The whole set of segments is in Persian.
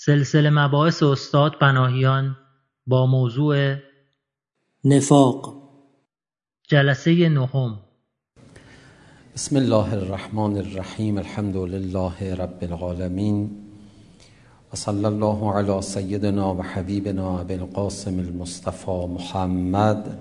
سلسله مباحث استاد پناهیان با موضوع نفاق. جلسه نهم. بسم الله الرحمن الرحیم. الحمد لله رب العالمین و صلی الله علی سیدنا و حبیبنا ابی القاسم المصطفى محمد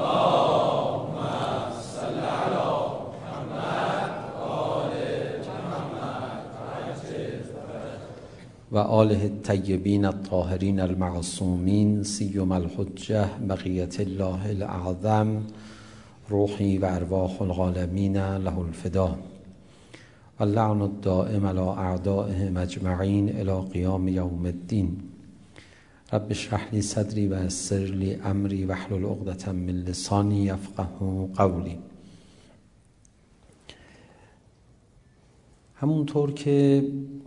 و آله الطیبین الطاهرین المعصومین سیما الحجة بقیة الله الاعظم روحی و ارواح العالمین له الفدا و اللعن الدائم علی اعدائهم اجمعین الی قیام یوم الدین. رب اشرح لی صدری و یسر لی امری واحلل عقدة من لسانی یفقهوا قولی. همونطور که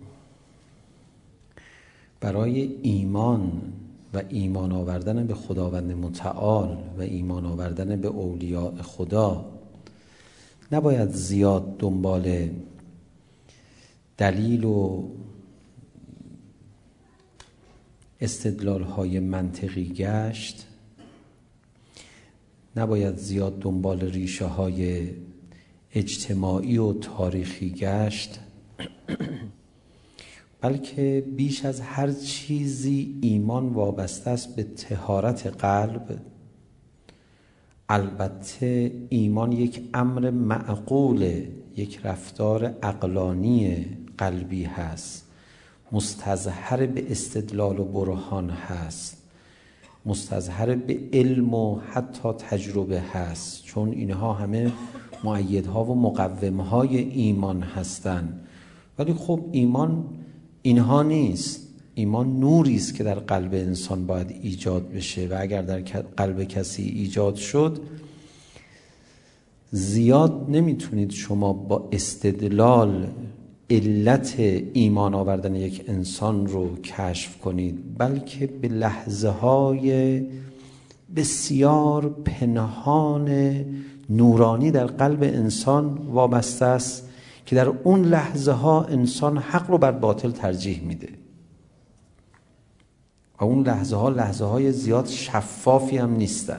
برای ایمان و ایمان آوردن به خداوند متعال و ایمان آوردن به اولیاء خدا نباید زیاد دنبال دلیل و استدلال‌های منطقی گشت، نباید زیاد دنبال ریشه‌های اجتماعی و تاریخی گشت، بلکه بیش از هر چیزی ایمان وابسته است به طهارت قلب. البته ایمان یک امر معقوله، یک رفتار عقلانی قلبی هست، مستظهر به استدلال و برهان هست، مستظهر به علم و حتی تجربه هست، چون اینها همه مؤیدها و مقومهای ایمان هستند. ولی خب ایمان اینها نیست. ایمان نوری است که در قلب انسان باید ایجاد بشه و اگر در قلب کسی ایجاد شد، زیاد نمیتونید شما با استدلال علت ایمان آوردن یک انسان رو کشف کنید، بلکه به لحظه های بسیار پنهان نورانی در قلب انسان وابسته است که در اون لحظه ها انسان حق رو بر باطل ترجیح میده و اون لحظه های زیاد شفافی هم نیستن.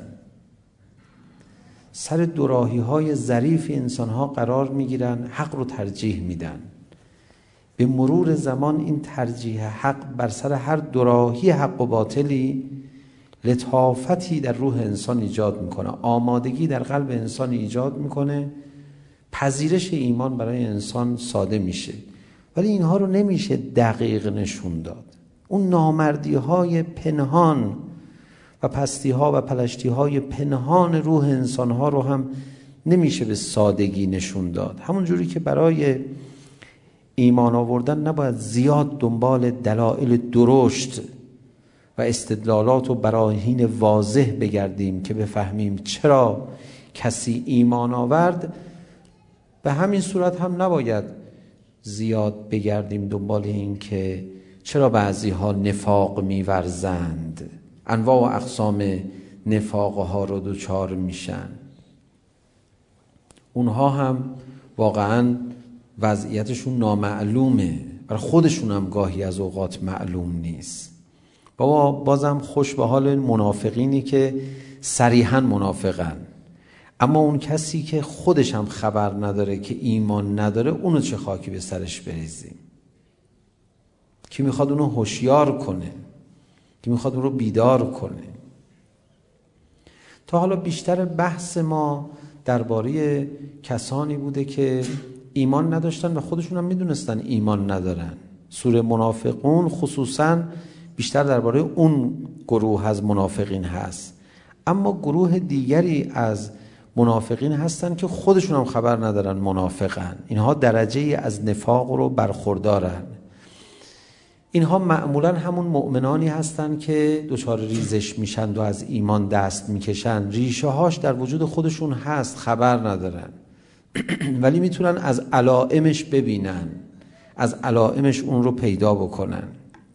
سر دوراهی های ظریفی انسان ها قرار میگیرن، حق رو ترجیح میدن. به مرور زمان این ترجیح حق بر سر هر دوراهی حق و باطلی لطافتی در روح انسان ایجاد میکنه، آمادگی در قلب انسان ایجاد میکنه، پذیرش ایمان برای انسان ساده میشه. ولی اینها رو نمیشه دقیق نشون داد. اون نامردی های پنهان و پستی ها و پلشتی های پنهان روح انسان ها رو هم نمیشه به سادگی نشون داد. همون جوری که برای ایمان آوردن نباید زیاد دنبال دلایل درشت و استدلالات و براهین واضح بگردیم که بفهمیم چرا کسی ایمان آورد، به همین صورت هم نباید زیاد بگردیم دنبال این که چرا بعضی ها نفاق می‌ورزند، انواع و اقسام نفاق ها رو دوچار میشن. اونها هم واقعا وضعیتشون نامعلومه، برای خودشون هم گاهی از اوقات معلوم نیست. بازم خوش به حال منافقینی که صریحاً منافقن، اما اون کسی که خودش هم خبر نداره که ایمان نداره، اونو چه خاکی به سرش بریزیم؟ کی میخواد اونو هوشیار کنه؟ کی میخواد اون رو بیدار کنه؟ تا حالا بیشتر بحث ما درباره کسانی بوده که ایمان نداشتن و خودشون هم میدونستن ایمان ندارن. سوره منافقون خصوصا بیشتر درباره اون گروه از منافقین هست، اما گروه دیگری از منافقین هستن که خودشون هم خبر ندارن منافقن. اینها درجه از نفاق رو برخوردارن. اینها معمولا همون مؤمنانی هستن که دچار ریزش میشن و از ایمان دست میکشن. ریشه هاش در وجود خودشون هست، خبر ندارن ولی میتونن از علائمش ببینن، از علائمش اون رو پیدا بکنن.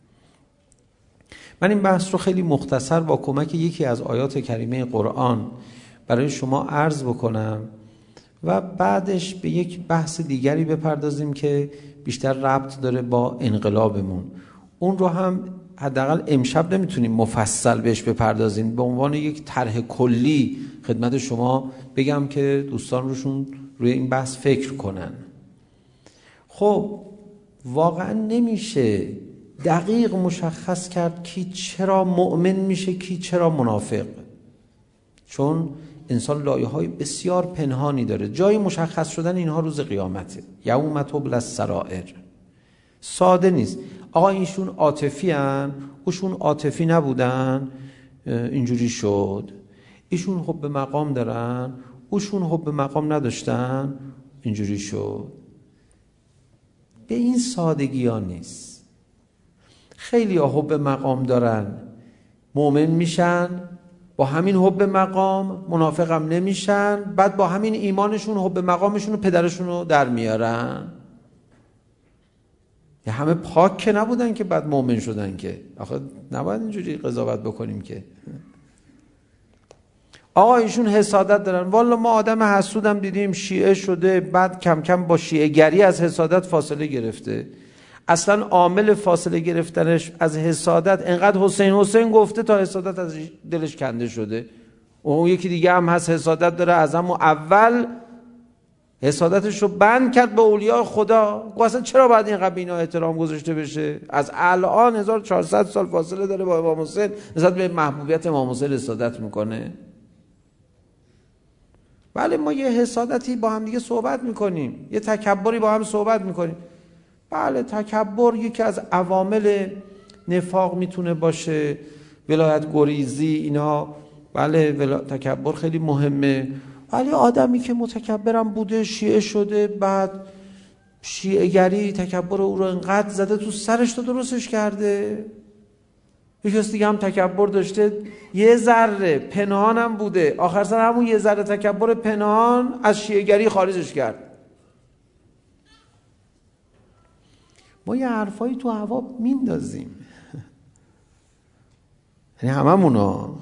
من این بحث رو خیلی مختصر با کمک یکی از آیات کریمه قرآن برای شما عرض بکنم و بعدش به یک بحث دیگری بپردازیم که بیشتر ربط داره با انقلابمون. اون رو هم حداقل امشب نمیتونیم مفصل بهش بپردازیم، به عنوان یک طرح کلی خدمت شما بگم که دوستان روی این بحث فکر کنن. خب واقعا نمیشه دقیق مشخص کرد کی چرا مؤمن میشه کی چرا منافق، چون انسان لایه‌های بسیار پنهانی داره. جای مشخص شدن اینها روز قیامته، یوم تبلی السرائر. ساده نیست آقا اینشون عاطفی ان، اوشون عاطفی نبودن اینجوری شد، ایشون حب مقام دارن اوشون حب مقام نداشتن اینجوری شد. به این سادگی ها نیست. خیلی ها حب مقام دارن مؤمن میشن، با همین حب مقام منافقم نمیشن، بعد با همین ایمانشون حب مقامشون و پدرشون رو در میارن. یه همه پاک که نبودن که بعد مؤمن شدن که، آخه نباید اینجوری قضاوت بکنیم که. آقا ایشون حسادت دارن، والا ما آدم حسودم دیدیم شیعه شده، بعد کم کم با شیعه گری از حسادت فاصله گرفته. اصلا عامل فاصله گرفتنش از حسادت انقدر حسین گفته تا حسادت از دلش کنده شده. اون یکی دیگه هم هست حسادت داره، از همون اول حسادتش رو بند کرد به اولیاء خدا. اصلا چرا باید اینقدر به اینا احترام گذاشته بشه؟ از الان 1400 سال فاصله داره با امام حسین، نسبت به محبوبیت امام حسین حسادت میکنه. بله ما یه حسادتی با هم دیگه صحبت میکنیم، یه تکبری با هم صحبت میکنیم. بله تکبر یکی از عوامل نفاق میتونه باشه، ولایت گریزی اینا. بله تکبر خیلی مهمه، ولی آدمی که متکبرم بوده شیعه شده، بعد شیعه گری تکبر او رو انقدر زده تو سرش تا درستش کرده. یکی از دیگه هم تکبر داشته یه ذره پنهانم بوده، آخر سر همون یه ذره تکبر پنهان از شیعه گری خارجش کرد. ما یه حرفایی تو هوا میندازیم، یعنی هممونا،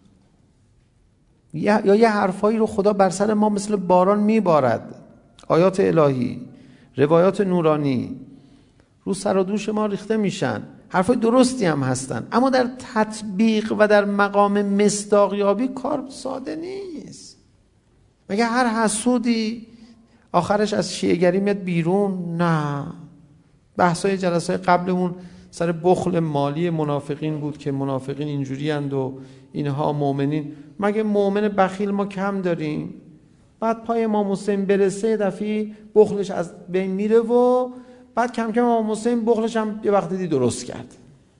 یا یه حرفایی رو خدا بر سر ما مثل باران میبارد. آیات الهی، روایات نورانی رو سر و دوش ما ریخته میشن، حرفای درستی هم هستن، اما در تطبیق و در مقام مصداقیابی کار ساده نیست. مگه هر حسودی آخرش از شیعه‌گری میاد بیرون؟ نه. بحثای جلسه قبلمون سر بخل مالی منافقین بود که منافقین اینجوری اند و اینها مؤمنین. مگه مؤمن بخیل ما کم داریم؟ بعد پای امام حسین برسه دفعه بخلش از بین میره و بعد کم کم امام حسین بخلش هم یه وقتی درست کرد.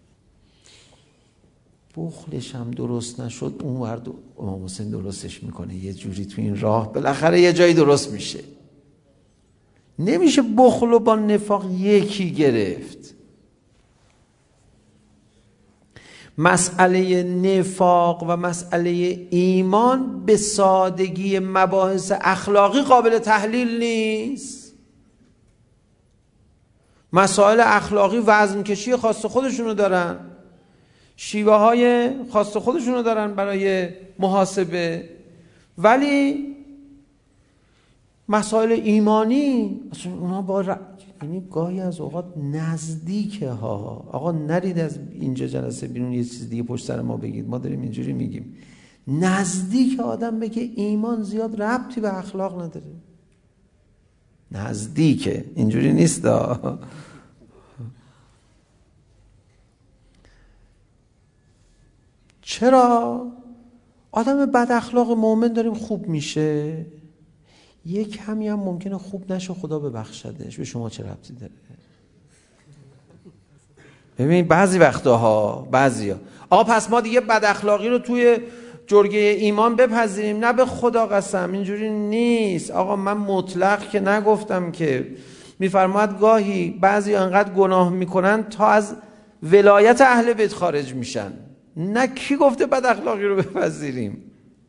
بخلش هم درست نشد، اون ورد امام حسین درستش میکنه یه جوری تو این راه، بالاخره یه جایی درست میشه. نمیشه بخل و با نفاق یکی گرفت. مسئله نفاق و مسئله ایمان به سادگی مباحث اخلاقی قابل تحلیل نیست. مسائل اخلاقی وزن کشی خاص خودشونو دارن، شیوه های خاص خودشونو دارن برای محاسبه، ولی مسائل ایمانی اصلا اونا یعنی گاهی از اوقات نزدیکه ها. آقا نرید از اینجا جلسه بیرون یه چیز دیگه پشت سر ما بگید، ما داریم اینجوری میگیم. نزدیک آدم بگه ایمان زیاد ربطی به اخلاق نداره، نزدیکه، اینجوری نیست دا. چرا آدم بد اخلاق مؤمن داریم خوب میشه، یک کمی هم ممکنه خوب نشه، خدا ببخشدش، به شما چه ربطی داره؟ ببین بعضی وقتاها بعضیا آقا پس ما دیگه بد اخلاقی رو توی جرگه ایمان بپذیریم؟ نه به خدا قسم اینجوری نیست. آقا من مطلق که نگفتم که، میفرماید گاهی بعضی انقدر گناه میکنن تا از ولایت اهل بیت خارج میشن. نه کی گفته بد اخلاقی رو بپذیریم؟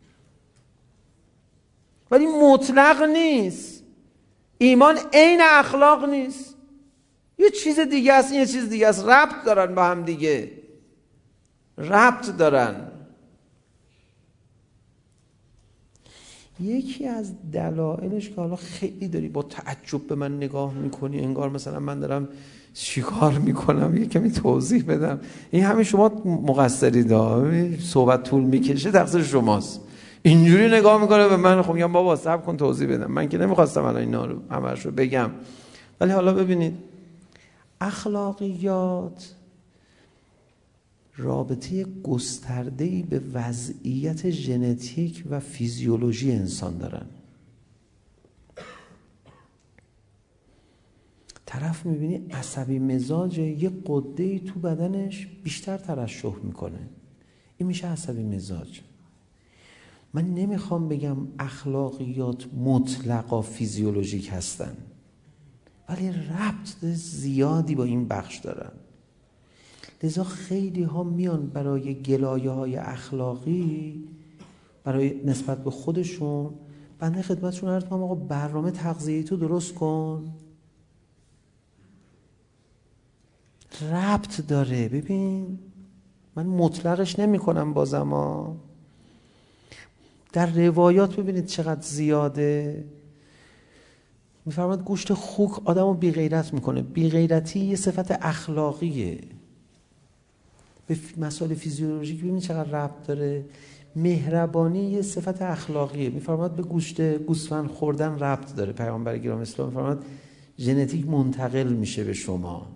ولی مطلق نیست. ایمان عین اخلاق نیست، یه چیز دیگه است، این یه چیز دیگه است، ربط دارن با هم دیگه، ربط دارن. یکی از دلایلش که حالا خیلی داری با تعجب به من نگاه میکنی انگار مثلا من دارم شکار میکنم، یه کمی توضیح بدم. این همه شما مقصرید، صحبت طول میکشه تقصیر شماست. اینجوری نگاه میکنه به من، خب میگم بابا صبر کن توضیح بدم، من که نمیخواستم الان اینا رو همش رو بگم. ولی حالا ببینید اخلاقیات رابطه گسترده‌ای به وضعیت ژنتیک و فیزیولوژی انسان دارن. طرف میبینی عصبی مزاجه، یه غده‌ای تو بدنش بیشتر ترشح میکنه، این میشه عصبی مزاج. من نمیخوام بگم اخلاقیات مطلقا فیزیولوژیک هستن، ولی ربط زیادی با این بخش دارن. لذا خیلی ها میان برای گلایه های اخلاقی برای نسبت به خودشون، بنده خدمتشون عرض کنم آقا برنامه تغذیه‌ای تو درست کن. ربط داره. ببین من مطلقش نمی کنم بازم در روایات ببینید چقدر زیاده. میفرماد گوشت خوک آدمو بی غیرت میکنه. بی غیرتی یه صفت اخلاقیه. به مسائل فیزیولوژیک ببینید چقدر ربط داره. مهربانی یه صفت اخلاقیه. میفرماد به گوشت گوسفند خوردن ربط داره. پیامبر گرامی اسلام میفرماد ژنتیک منتقل میشه به شما.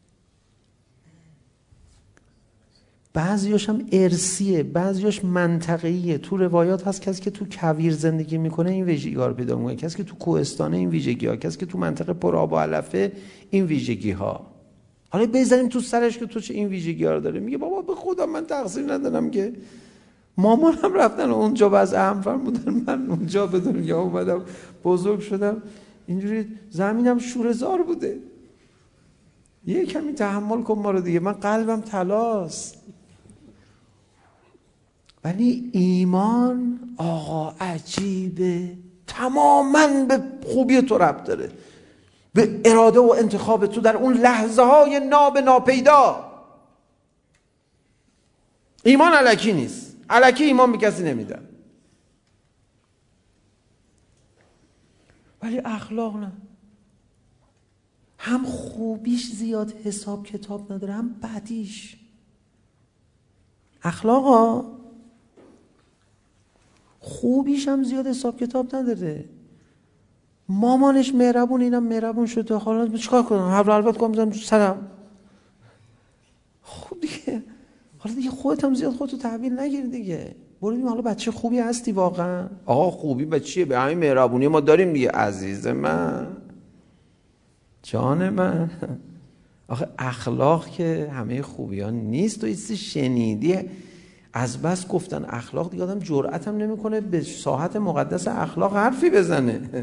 بعضیاش هم ارثیه، بعضیاش منطقیه. تو روایات هست کسی که تو کویر زندگی میکنه این ویژگی‌ها رو پیدا میکنه، کسی که تو کوهستانه این ویژگی‌ها، کسی که تو منطقه پر آب و علفه این ویژگی‌ها. حالا بزنیم تو سرش که تو چه این ویژگی‌ها رو داره. میگه بابا به خدا من تقصیر ندارم که مامانم رفتن اونجا باز اهم فرمودن من اونجا به دنیا اومدم بزرگ شدم اینجوری زمینم شوره‌زار بوده. یه کمی تحمل کن ما رو دیگه، من قلبم طلاست. ولی ایمان آقا عجیبه، تماماً به خوبی تو ربط داره، به اراده و انتخاب تو در اون لحظه های ناپیدا. ایمان الکی نیست، الکی ایمان به کسی نمیدن. ولی اخلاق نه، هم خوبیش زیاد حساب کتاب نداره هم بدیش. اخلاقا خوبیش هم زیاد حساب کتاب نداره. مامانش مهربون، اینم مهربون شده، حالا چیکار کنم؟ البته کنم بزنم تو سرم. خب دیگه حالا دیگه خودت هم زیاد خودتو تحویل نگیر دیگه. برو ببین حالا بچه خوبی هستی واقعا؟ آقا خوبی بچیه، به همین مهربونی ما داریم دیگه. عزیز من، جان من، آخه اخلاق که همه خوبیان نیست. تو ایستی شنیدی از بس گفتن اخلاق دیگه آدم جرأت هم نمیکنه به ساحت مقدس اخلاق حرفی بزنه.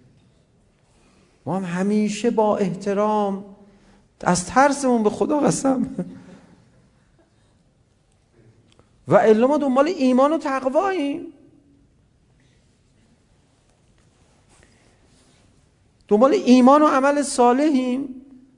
ما هم همیشه با احترام، از ترسمون به خدا قسم، و الا ما دنبال ایمان و تقواییم، دنبال ایمان و عمل صالحیم.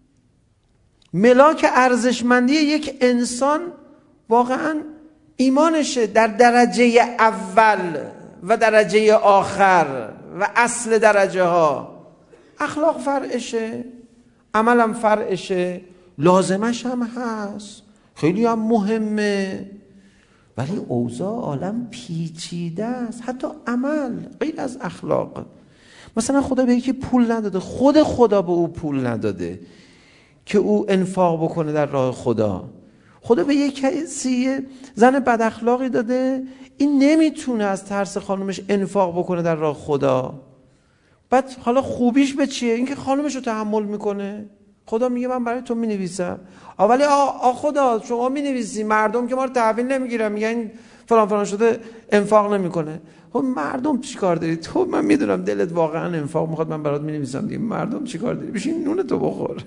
ملاک ارزشمندی یک انسان واقعا ایمانشه، در درجه اول و درجه آخر و اصل درجه ها. اخلاق فرعشه، عملم فرعشه، لازمش هم هست، خیلی هم مهمه. ولی اوضاع عالم پیچیده است، حتی عمل غیر از اخلاق. مثلا خدا به یکی پول نداده، خود خدا به او پول نداده که او انفاق بکنه در راه خدا. خدا به یک کسی زن بد اخلاقی داده، این نمیتونه از ترس خانومش انفاق بکنه در راه خدا. بعد حالا خوبیش به چیه؟ اینکه خانومش رو تحمل میکنه. خدا میگه من برای تو مینویسم، ولی خدا شما مینویسی، مردم که ما رو تحویل نمیگیرن، میگن فلان فلان شده انفاق نمیکنه. خب مردم چیکار داری تو؟ من میدونم دلت واقعا انفاق میخواد، من برات مینویسم دیگه. مردم چیکار داری؟ بشین نون تو بخور.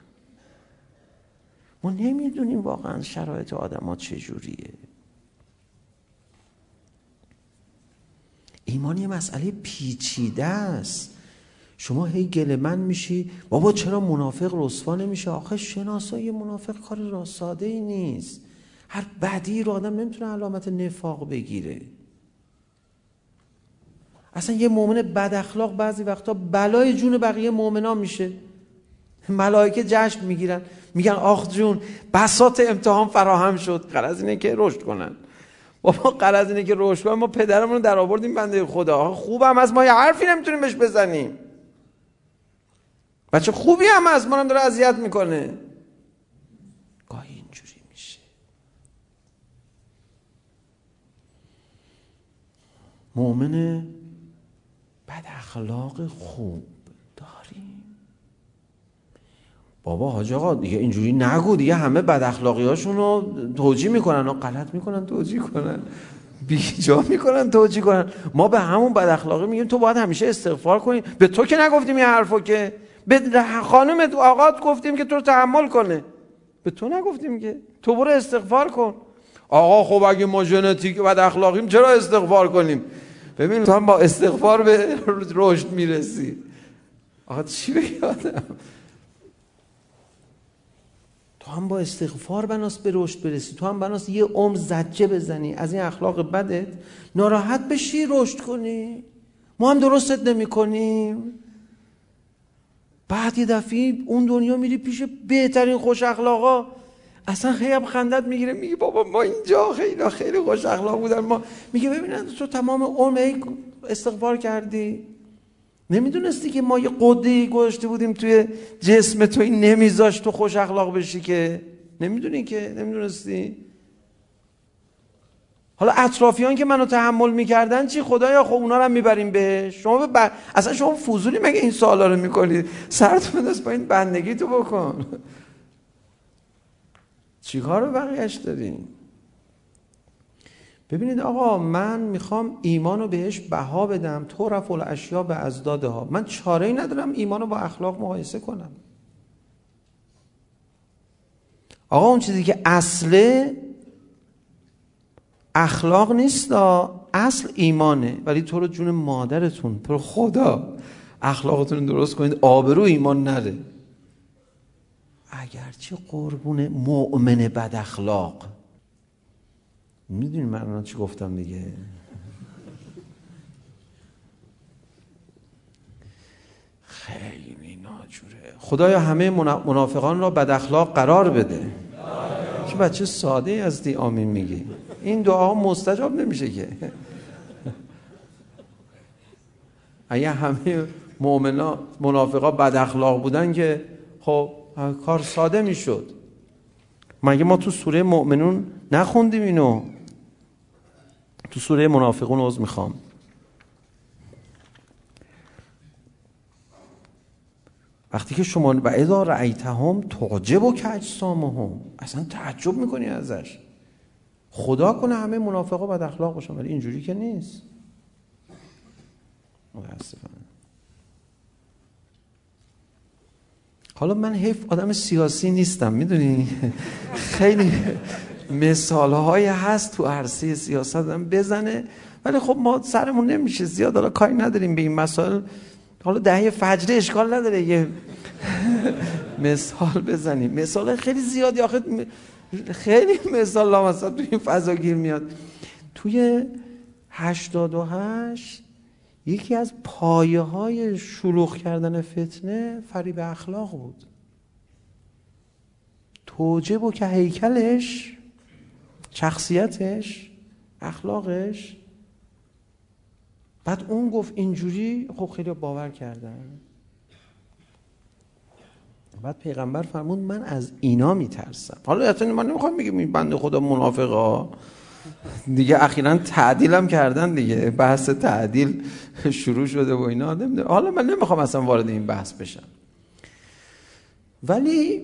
ما نمیدونیم واقعا شرایط آدم‌ها چجوریه. ایمان یه مسئله پیچیده است. شما هی گله من میشی بابا چرا منافق رسوا نمیشه؟ آخه شناسایی منافق کار ساده ای نیست. هر بدی رو آدم نمیتونه علامت نفاق بگیره. اصلا یه مؤمن بد اخلاق بعضی وقتا بلای جون بقیه مؤمنا میشه. ملائکه جشن میگیرن، میگن آخ جون بساط امتحان فراهم شد. غرض اینه که رشد کنن. بابا غرض اینه که رشد کنن. ما پدرمون رو در آوردیم بنده خدا. خوبم از ما یه حرفی نمیتونیم بهش بزنیم. بچه خوبی هم از ما هم داره اذیت میکنه. گاهی اینجوری میشه. مؤمن بد اخلاق خوب داریم. بابا حاج آقا دیگه اینجوری نگو، دیگه همه بد اخلاقی هاشون رو توجیه میکنن و غلط میکنن توجیه کنن، بیجا میکنن توجیه کنن. ما به همون بد اخلاقی میگیم تو باید همیشه استغفار کنی. به تو که نگفتیم این حرفو، که به خانم آقات گفتیم که تو رو تحمل کنه، به تو نگفتیم که تو برو استغفار کن. آقا خب اگه ما ژنتیک بد اخلاقیم چرا استغفار کنیم؟ ببین تو هم با استغفار به رشد میرسی. آقا چی بگی آدم؟ تو هم با استغفار بناس به رشد برسی. تو هم بناس یه عمر زجه بزنی از این اخلاق بدت، ناراحت بشی رشد کنی. ما هم درستت نمی کنیم. بعد یه دفعه اون دنیا میری پیش بهترین خوش اخلاقا، اصلا خیلی خندت میگیره، میگی بابا ما اینجا خیلی خوش اخلاق بودن. ما میگه ببینن تو تمام عمر استغفار کردی، نمیدونستی که ما یه قده‌ای گذاشته بودیم توی جسم تو، این نمیذاشت تو خوش اخلاق بشی، که نمیدونی، که نمیدونستی. حالا اطرافیان که منو تحمل میکردن چی؟ خدایا خب اونا رو هم میبریم بهش. شما اصلا شما فضولی مگه این سوالا رو میکنید؟ سرت بنداز با این بندگی تو بکن. چی کار رو بقیهش داریم؟ ببینید آقا من میخوام ایمانو بهش بها بدم، تو رفع الاشیا به ازدادها. من چاره‌ای ندارم ایمانو با اخلاق مقایسه کنم. آقا اون چیزی که اصله اخلاق نیست، اصل ایمانه. ولی تو رو جون مادرتون، تو رو خدا اخلاقتون درست کنید آبرو ایمان نره. اگرچه قربون مؤمن بد اخلاق، میدونی من چی گفتم دیگه؟ خیلی ناجوره. خدایا همه منافقان را بد اخلاق قرار بده. چه بچه ساده هستی آمین میگی. این دعا مستجاب نمیشه که. اگه همه مؤمنا منافقا بد اخلاق بودن که خب کار ساده میشد. مگه ما تو سوره مؤمنون نخوندیم اینو؟ تو سوره منافقون عذر میخوام. وقتی که شما و اذا رأیتهم تعجبک اجسامهم، اصلا تعجب میکنی ازش. خدا کنه همه منافقا بد اخلاق باشن، ولی اینجوری که نیست. متاسفانه. حالا من حیف آدم سیاسی نیستم، میدونی خیلی مثالهایی هست تو عرصه سیاست بزنه، ولی خب ما سرمون نمیشه زیاد، حالا کاری نداریم به این مسائل. حالا دهه فجر اشکال نداره یه مثال بزنیم. مثال خیلی زیادی، آخه خیلی مثال لامصب توی این فضا گیر میاد. توی 88 یکی از پایه های شلوغ کردن فتنه فریب اخلاق بود. توجب و که هیکلش، شخصیتش، اخلاقش. بعد اون گفت اینجوری، خب خیلی باور کردن. بعد پیغمبر فرمود من از اینا میترسم. حالا اصلا من نمیخوام بگم این بنده خدا منافقا دیگه اخیراً تعدیل هم کردن دیگه، بحث تعدیل شروع شده و اینا. حالا من نمیخوام اصلا وارد این بحث بشم، ولی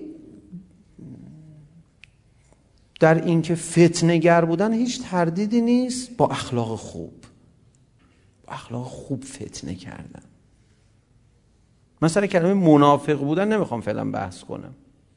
در این که فتنه گر بودن هیچ تردیدی نیست. با اخلاق خوب، با اخلاق خوب فتنه کردن. مثلا کلمه منافق بودن نمیخوام فعلا بحث کنم.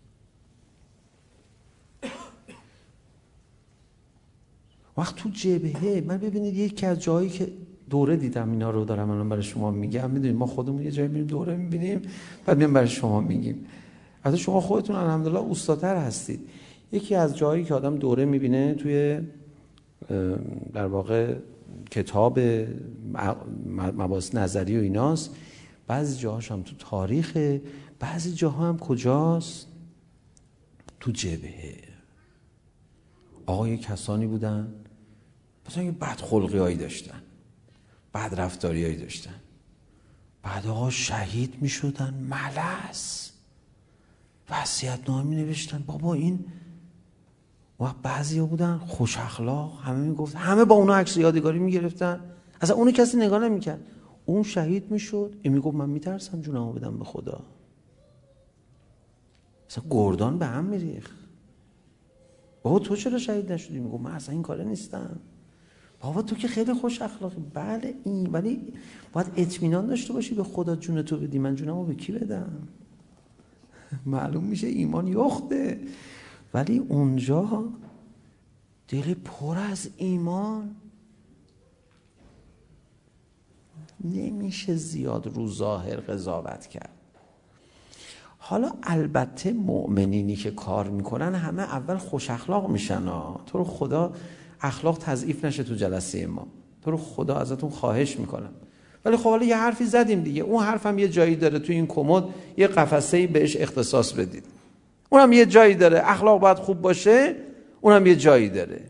وقت تو جبهه من ببینید یکی از جایی که دوره دیدم، اینا رو دارم الان برای شما میگم. میدونید ما خودمون یه جایی میریم دوره میبینیم، بعد میام برای شما میگیم. البته شما خودتون الحمدلله استادتر هستید. یکی از جایی که آدم دوره میبینه توی در واقع کتاب مباحث نظری و ایناست، بعضی جاهاش هم تو تاریخه، بعضی جاها هم کجاست؟ تو جبهه. آقا یه کسانی بودن مثلا یه بدخلقی هایی داشتن، بد رفتاری هایی داشتن، بعد آقا شهید می شدن، ملس وصیت‌نامه می نوشتن. بابا این و بعضی ها بودن خوش اخلاق، همه می گفت، همه با اونا عکس یادگاری می گرفتن، اصلا اونو کسی نگاه نمی کرد. اون شهید می شد، این می گفت من می ترسم جونمو بدم به خدا. اصلا گردان به هم می ریخت. بابا تو چرا شهید نشدی؟ می گفت من اصلا این کاره نیستم. بابا تو که خیلی خوش اخلاقی. بله این، ولی باید اطمینان داشته باشی به خدا جون تو بدی. من جونمو به کی بدم؟ معلوم میشه ایمان یخته. ولی اونجا دل پر از ایمان، نمیشه زیاد رو ظاهر قضاوت کرد. حالا البته مؤمنینی که کار میکنن همه اول خوش اخلاق میشن تو رو خدا اخلاق تضعیف نشه تو جلسه ما، تو رو خدا ازتون خواهش میکنم. ولی خب حالا یه حرفی زدیم دیگه، اون حرفم یه جایی داره تو این کمد، یه قفسه‌ای بهش اختصاص بدید. اونم یه جایی داره، اخلاق باید خوب باشه، اونم یه جایی داره.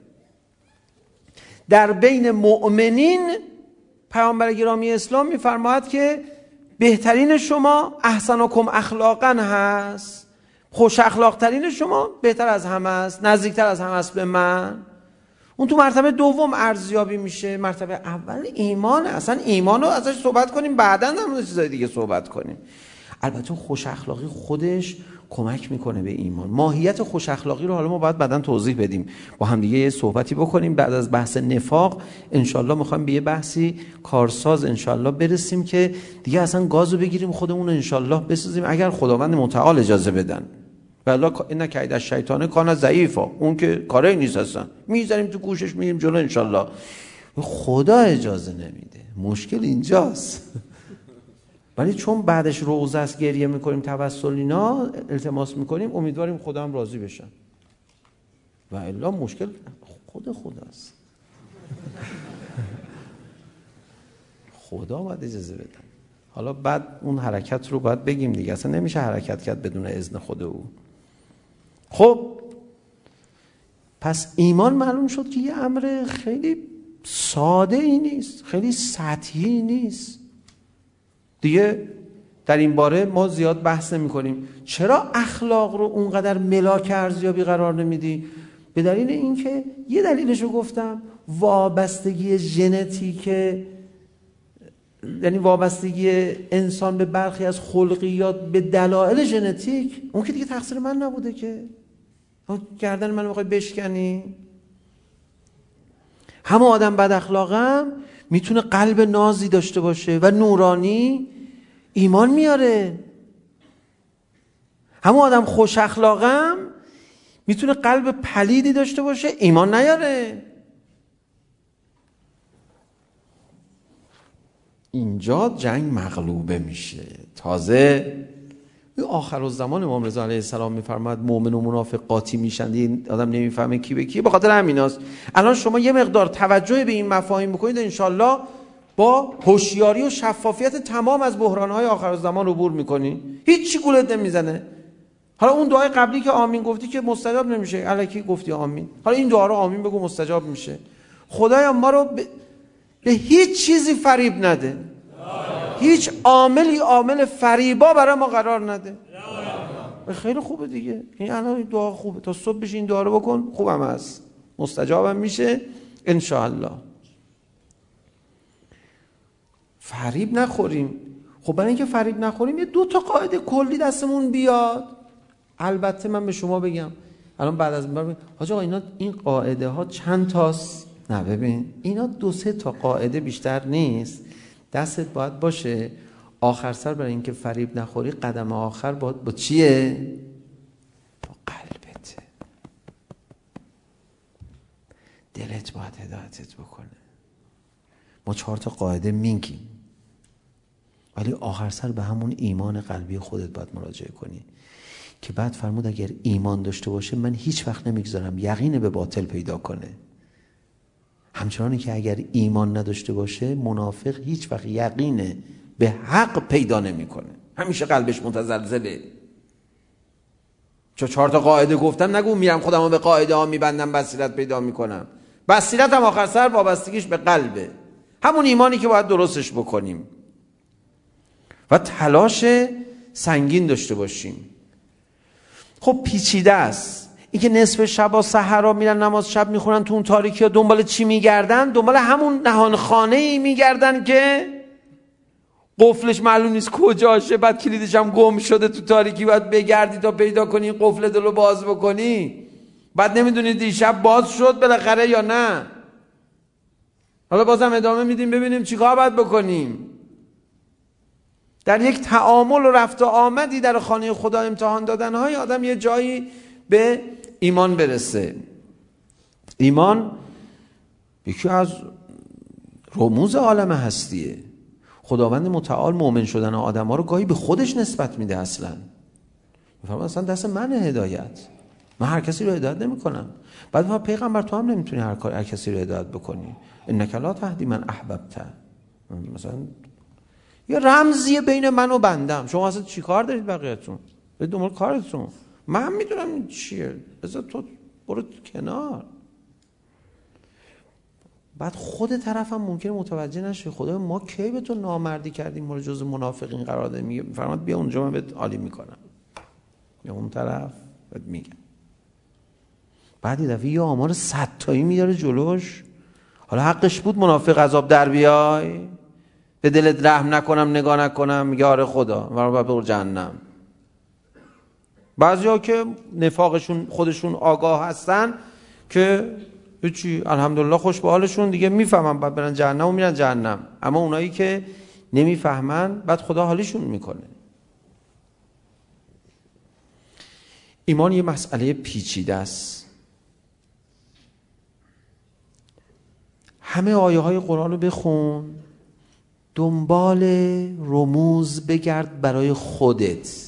در بین مؤمنین پیامبر گرامی اسلام میفرماید که بهترین شما احسنکم اخلاقا هست، خوش اخلاق ترین شما بهتر از همه است، نزدیکتر از همه است به من. اون تو مرتبه دوم ارزیابی میشه. مرتبه اول ایمانه. اصلا ایمانو ازش صحبت کنیم، بعداً هم چیزای دیگه صحبت کنیم. البته خوش اخلاقی خودش کمک میکنه به ایمان. ماهیت خوش اخلاقی رو حالا ما باید بعداً توضیح بدیم، با هم دیگه یه صحبتی بکنیم. بعد از بحث نفاق انشالله میخوایم به یه بحثی کارساز انشالله برسیم که دیگه اصلا گازو بگیریم خودمون انشالله بسازیم، اگر خداوند متعال اجازه بدن. والله این کید از شیطانه کان ضعیفا، اون که کاری نیست، اصلا میذاریم تو گوشش میریم جلو انشالله. خدا اجازه نمیده، مشکل اینجاست. ولی چون بعدش روزه است، گریه میکنیم، توسل اینا التماس میکنیم، امیدواریم خدا هم راضی بشن، و الا مشکل خود خداست. خدا باید اجازه بدن. حالا بعد اون حرکت رو باید بگیم دیگه، اصلا نمیشه حرکت کرد بدون اذن خود او. خب پس ایمان معلوم شد که یه امر خیلی ساده ای نیست، خیلی سطحی نیست دیگه. در این باره ما زیاد بحث نمی کنیم. چرا اخلاق رو اونقدر ملاک ارزیابی قرار نمیدی؟ به دلیل اینکه یه دلیلش رو گفتم، وابستگی ژنتیک، یعنی وابستگی انسان به برخی از خلقیات به دلایل ژنتیک. اون که دیگه تقصیر من نبوده که گردن منو میخوای بشکنی. همه آدم بد اخلاقم میتونه قلب نازی داشته باشه و نورانی، ایمان میاره. همه آدم خوش اخلاقم میتونه قلب پلیدی داشته باشه، ایمان نیاره. اینجا جنگ مغلوبه میشه. تازه آخر الزمان امام رضا علیه السلام میفرماد مؤمن و منافق قاطی میشن، این آدم نمیفهمه کی به کی. به خاطر همیناست الان شما یه مقدار توجه به این مفاهیم بکنید، انشالله با هوشیاری و شفافیت تمام از بحرانهای آخر الزمان عبور میکنی، هیچی گولت نمیزنه. حالا اون دعای قبلی که آمین گفتی که مستجاب نمیشه، الکی گفتی آمین، حالا این دعا رو آمین بگو مستجاب میشه. خدایا ما رو به هیچ چیزی فریب نده، هیچ عامل فریبا برای ما قرار نده. خیلی خوبه دیگه، این الان دعا خوبه، تا صبح بشین این دعا رو بکن، خوبم هست، مستجابم میشه انشاءالله. فریب نخوریم. خب برای اینکه فریب نخوریم یه 2 تا قاعده کلی دستمون بیاد. البته من به شما بگم الان بعد از من حاج آقا اینا این قاعده ها چند تاست؟ نه ببین اینا 2-3 تا قاعده بیشتر نیست. دستت باید باشه آخر سر برای اینکه فریب نخوری قدم آخر باید با چیه؟ با قلبت. دلت باید هدایتت بکنه. ما 4 تا قاعده میگیم ولی آخر سر به همون ایمان قلبی خودت باید مراجعه کنی که بعد فرمود اگر ایمان داشته باشه من هیچ وقت نمیگذارم یقین به باطل پیدا کنه. همچنانی که اگر ایمان نداشته باشه منافق هیچ وقت یقین به حق پیدا نمیکنه، همیشه قلبش متزلزله. چون 4 تا قاعده گفتم نگو میرم خودمو به قاعده ها میبندم بصیرت پیدا میکنم. بصیرت هم آخر سر وابستگیش به قلبه، همون ایمانی که باید درستش بکنیم و تلاش سنگین داشته باشیم. خب پیچیده است این که نصف شب صحرا میرن نماز شب میخونن، تو اون تاریکی ها دنبال چی میگردن؟ دنبال همون نهان خانه ای میگردن که قفلش معلوم نیست کجاشه، بعد کلیدش هم گم شده تو تاریکی، باید بگردی تا پیدا کنی قفل دلو باز بکنی، بعد نمیدونی دیشب باز شد بالاخره یا نه. حالا بازم ادامه میدیم ببینیم چیکار باید بکنیم. در یک تعامل و رفت و آمدی در خانه خدا امتحان دادنهای آدم یه جایی به ایمان برسه. ایمان یکی از رموز عالم هستیه. خداوند متعال مؤمن شدن آدم ها رو گاهی به خودش نسبت میده. اصلا میفرما اصلا دست من هدایت، من هر کسی رو هدایت نمی کنم. بعد ما پیغمبر تو هم نمیتونی هر کسی رو هدایت بکنی، انک لا تهدی من احببت. مثلا یه رمزیه بین من و بندم. شما اصلا چی کار دارید بقیه‌تون؟ به دنبال کارتون، من میدونم این چیه، بذار تو برو کنار. بعد خود طرفم ممکنه متوجه نشه. خدا ما کی به تو نامردی کردیم ما رو جز منافقین قرار دادیم؟ میگه فرماد بیا اونجا من بهت عالی میکنم، یا اون طرف بهت میگم. بعد یه دفعه یه آمار 100 تایی میاره جلوش. حالا حقش بود منافق عذاب در بیای، به دلت رحم نکنم نگاه نکنم، میگه آره خدا من برو جهنم. بعضیا که نفاقشون خودشون آگاه هستن که هیچی الحمدلله خوش به حالشون، دیگه میفهمن بعد برن جهنم و میرن جهنم. اما اونایی که نمیفهمن بعد خدا حالیشون میکنه. ایمان یه مسئله پیچیده است. همه آیه های قرآن رو بخون، دنبال رموز بگرد برای خودت،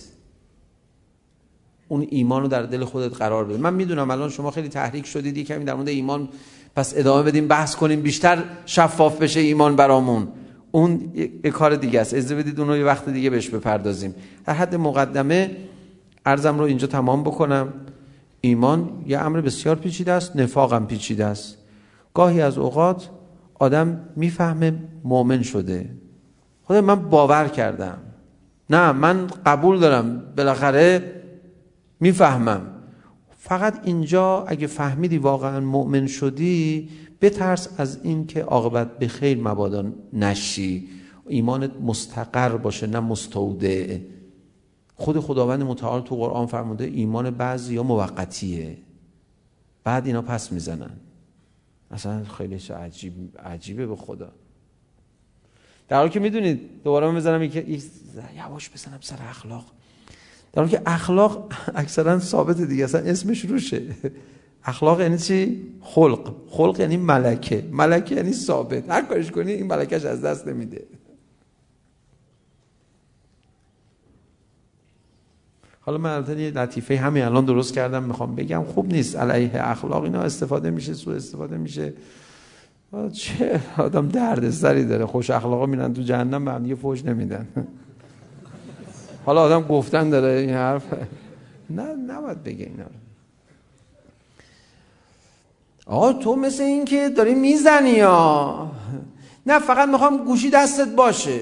اون ایمان رو در دل خودت قرار بده. من میدونم الان شما خیلی تحریک شدید یه کمی در مورد ایمان پس ادامه بدیم بحث کنیم بیشتر شفاف بشه ایمان برامون. اون یک کار دیگه است، اجازه بدید اون رو یه وقت دیگه بهش بپردازیم. در حد مقدمه عرضم رو اینجا تمام بکنم. ایمان یه امر بسیار پیچیده است، نفاق هم پیچیده است. گاهی از اوقات آدم میفهمه مؤمن شده، خدا من باور کردم، نه من قبول دارم، بالاخره میفهمم. فقط اینجا اگه فهمیدی واقعا مؤمن شدی، بترس از این که عاقبت به خیر مبادا نشی، ایمانت مستقر باشه نه مستودع. خود خداوند متعال تو قرآن فرموده ایمان بعضی یا موقتیه، بعد اینا پس میزنن. اصلا خیلی عجیبه به خدا. در حالی که میدونید دوباره من بزنم یواش بزنم سر اخلاق، در حالی که اخلاق اکثرا ثابته دیگه، اصلا اسمش روشه. اخلاق یعنی چی؟ خلق یعنی ملکه یعنی ثابت، هر کارش کنی این ملکش از دست نمیده. حالا من البته یه لطیفه همین الان درست کردم میخوام بگم، خوب نیست علیه اخلاق اینا استفاده میشه، سوء استفاده میشه. چه آدم دردسری داره، خوش اخلاقا میرن تو جهنم به هم دیگه فوش نمیدن. حالا آدم گفتن داره این حرف، نه نباید بگه اینا. آقا تو مثل این که داری میزنی یا نه، فقط میخوام گوشی دستت باشه.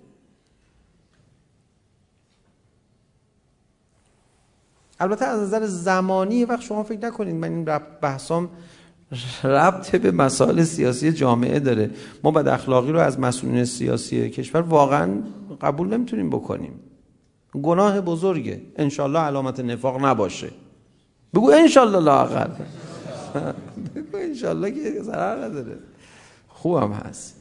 البته از نظر زمانی یه وقت شما فکر نکنید من این بحثام ربط به مسائل سیاسی جامعه داره. ما بد اخلاقی رو از مسئولین سیاسی کشور واقعا قبول نمیتونیم بکنیم، گناه بزرگه. انشالله علامت نفاق نباشه. بگو انشالله لااقل. بگو انشالله که ضرر نداره، خوبم هست.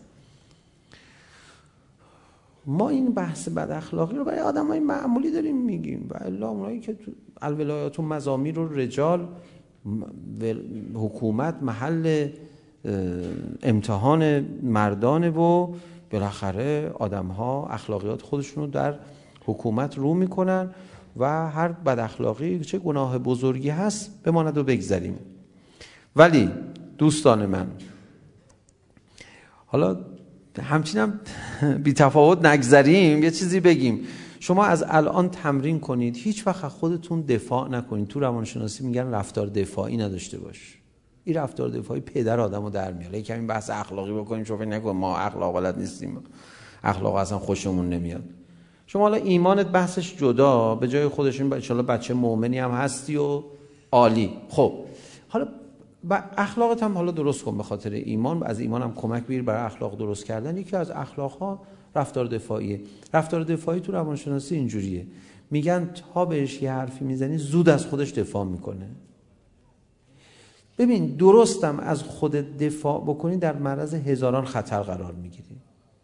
ما این بحث بد اخلاقی رو برای آدمای معمولی داریم میگیم و الا اونایی که تو الولایات و مزامیر و رجال حکومت محل امتحان مردانه و بالاخره آدم‌ها اخلاقیات خودشون رو در حکومت رو میکنن و هر بد اخلاقی چه گناه بزرگی هست بماند و بگذریم. ولی دوستان من، حالا همچین هم بی تفاوت نگذریم، یه چیزی بگیم. شما از الان تمرین کنید هیچ وقت خودتون دفاع نکنید. تو روانشناسی میگن رفتار دفاعی نداشته باش. این رفتار دفاعی پدر آدمو در میاره. یکم این بحث اخلاقی بکنیم، شما فکر نکن ما اخلاق بلد نیستیم، اخلاق اصلا خوشمون نمیاد. شما حالا ایمانت بحثش جدا، به جای خودشون ان شاءالله بچه مؤمنی هم هستی و عالی. خب حالا اخلاقت هم حالا درست کن به خاطر ایمان، از ایمان هم کمک بگیر برای اخلاق درست کردن. یکی از اخلاق‌ها رفتار دفاعیه. رفتار دفاعی تو روانشناسی اینجوریه، میگن تا بهش یه حرفی میزنی زود از خودش دفاع میکنه. ببین درستم از خودت دفاع بکنی در معرض هزاران خطر قرار میگیری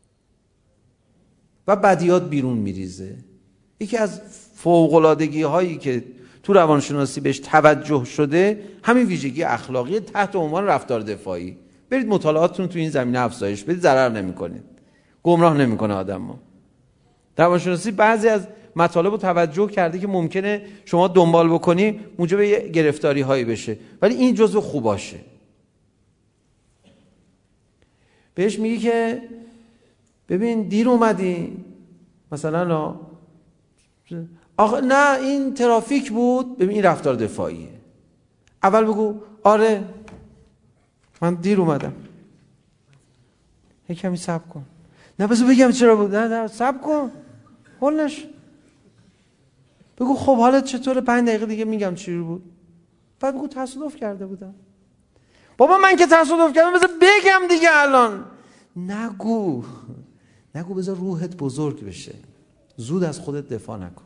و بدیات بیرون میریزه. یکی از فوق‌العادگی هایی که تو روانشناسی بهش توجه شده همین ویژگی اخلاقی تحت عنوان رفتار دفاعی. برید مطالعاتتون تو این زمینه افزایش بدید، ضرر نمیکنید، گمراه نمیکنه آدمو. روانشناسی بعضی از مطالب رو توجه کرده که ممکنه شما دنبال بکنی موجب گرفتاری هایی بشه، ولی این جزو خوباشه. بهش میگی که ببین دیر اومدی، مثلا آخه نه این ترافیک بود. ببین این رفتار دفاعیه. اول بگو آره من دیر اومدم، یک کمی صبر کن. نه بذار بگم چرا بود. نه صبر کن، هول نش. بگو خب حالت چطوره؟ 5 دقیقه دیگه میگم چی بود. بعد بگو تصادف کرده بودم. بابا من که تصادف کردم بذار بگم دیگه الان. نگو بذار روحت بزرگ بشه. زود از خودت دفاع نکن.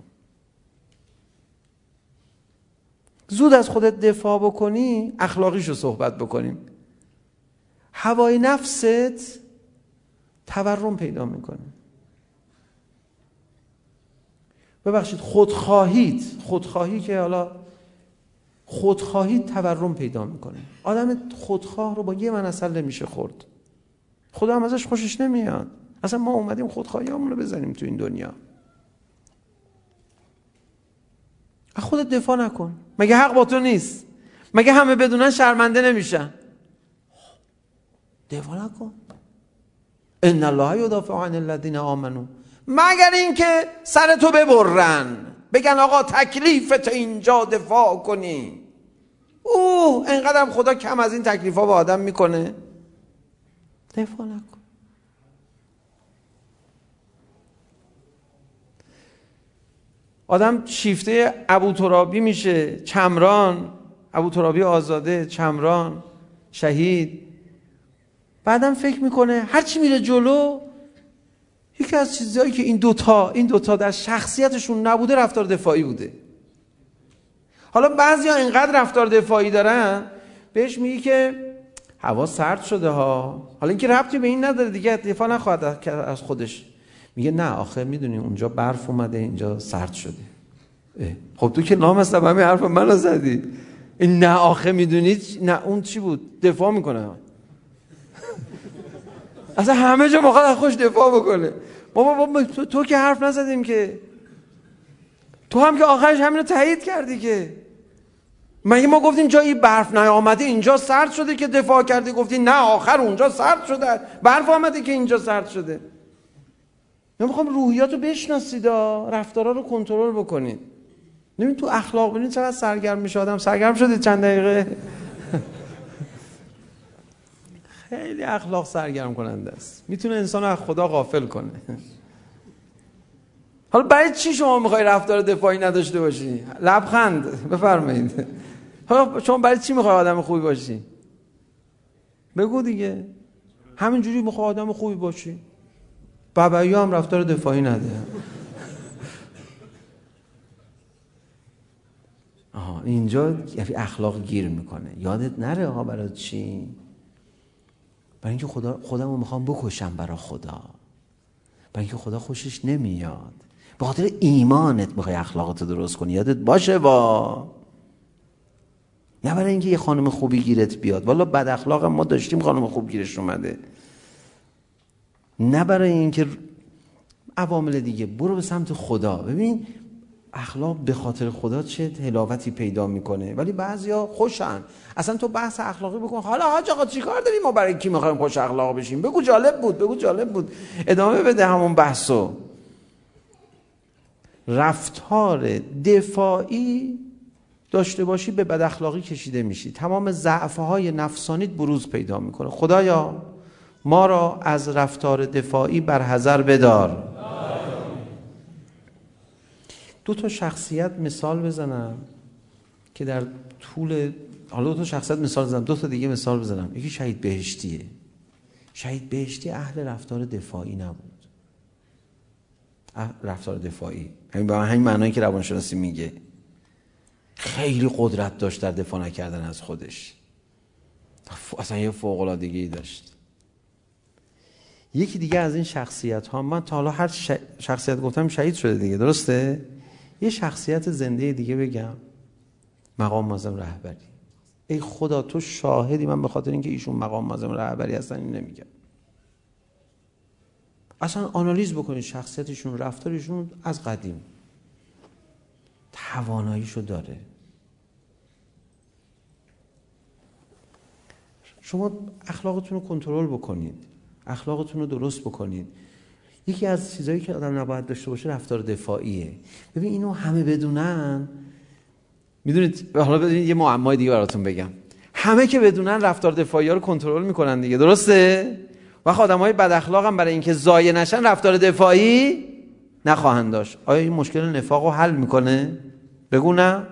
زود از خودت دفاع بکنی، اخلاقیشو صحبت بکنیم، هوای نفست تورم پیدا میکنه. ببخشید خودخواهی که حالا خودخواهی تورم پیدا میکنه. آدم خودخواه رو با یه من عسل نمیشه خورد. خدا هم ازش خوشش نمیاد. اصلا ما اومدیم خودخواهیامون رو بزنیم تو این دنیا. از خودت دفاع نکن. مگه حق با تو نیست؟ مگه همه بدونن شرمنده نمیشن؟ دفاع نکن. ان الله یدافع عن الذین آمنوا. مگر اینکه سر تو ببرن، بگن آقا تکلیفت اینجا دفاع کنی. اینقدر خدا کم از این تکلیفا با آدم میکنه؟ دفاع نکن. آدم شیفته ابوترابی میشه، چمران، ابوترابی آزاده، چمران، شهید. بعدم فکر میکنه هرچی میره جلو، یکی از چیزهایی که این دوتا در شخصیتشون نبوده رفتار دفاعی بوده. حالا بعضیا اینقدر رفتار دفاعی دارن بهش میگی که هوا سرد شده ها. حالا اینکه ربطی به این نداره دیگه، دفاع نخواهد از خودش. میگه نه آخه میدونی اونجا برف اومده اینجا سرد شده. خب تو که نامستم همین حرف منو زدی. این نه آخه میدونی نه اون چی بود؟ دفاع میکنه. اصلا همه جا میخواد از خوش دفاع بکنه. بابا تو که حرف نزدیم که، تو هم که آخرش همینو تایید کردی که. مگه ما گفتیم جایی برف نیامده اینجا سرد شده که دفاع کردی؟ گفتی نه آخر اونجا سرد شده، برف آمده که اینجا سرد شده. من میخوام روحیاتو بشناسید، رفتارا رو کنترل بکنید. نمیدونید تو اخلاق ببینید چقدر سرگرم میشه آدم. سرگرم شدید چند دقیقه؟ خیلی اخلاق سرگرم کننده است، میتونه انسان رو از خدا غافل کنه. حالا برای چی شما میخوای رفتار دفاعی نداشته باشی؟ لبخند بفرمایید. حالا شما برای چی میخوای آدم خوبی باشی؟ بگو دیگه. همینجوری میخوای آدم خوبی باشی. بابایی هم رفتار دفاعی نده. اینجا اخلاق گیر میکنه. یادت نره برای چی؟ برای اینکه خودمو میخوام بکشم برای خدا. برای اینکه خدا خوشش نمیاد. به خاطر ایمانت میخوای اخلاقاتو درست کنی. یادت باشه نه برای اینکه یه خانم خوبی گیرت بیاد. والا بد اخلاق ما داشتیم خانم خوب گیرش اومده. نه برای اینکه عوامل دیگه. برو به سمت خدا. ببین اخلاق به خاطر خدا چه حلاوتی پیدا میکنه، ولی بعضیا خوشن. اصلا تو بحث اخلاقی بکن، حالا حاج آقا چیکار داریم، ما برای کی میخوایم خوش اخلاق بشیم؟ بگو جالب بود، ادامه بده همون بحثو. رفتار دفاعی داشته باشی به بد اخلاقی کشیده میشی، تمام ضعف‌های نفسانیت بروز پیدا میکنه. خدایا ما را از رفتار دفاعی برحذر بدار. 2 شخصیت مثال بزنم که در طول، حالا 2 شخصیت مثال بزنم، 2 دیگه مثال بزنم. یکی شهید بهشتیه. شهید بهشتی اهل رفتار دفاعی نبود. رفتار دفاعی همین معنایی که روانشناسی میگه. خیلی قدرت داشت در دفاع نکردن از خودش، اصلا یه فوق‌العادگی داشت. یکی دیگه از این شخصیت ها، من تا حالا هر شخصیت گفتم شهید شده دیگه، درسته؟ یه شخصیت زنده دیگه بگم، مقام معظم رهبری. ای خدا تو شاهدی، من به خاطر اینکه ایشون مقام معظم رهبری هستن این نمیگم. اصلا آنالیز بکنید شخصیتشون، رفتارشون از قدیم تواناییشو داره. شما اخلاقتون رو کنترل بکنید، اخلاقتون رو درست بکنید. یکی از چیزایی که آدم نباید داشته باشه رفتار دفاعیه. ببین اینو همه بدونن، میدونید، حالا ببینید یه معمای دیگه براتون بگم. همه که بدونن رفتار دفاعی ها رو کنترل میکنن دیگه، درسته؟ وقت آدمای بد اخلاق هم برای اینکه ضایع نشن رفتار دفاعی نخواهند داشت. آیا این مشکل نفاق رو حل میکنه؟ بگو نه.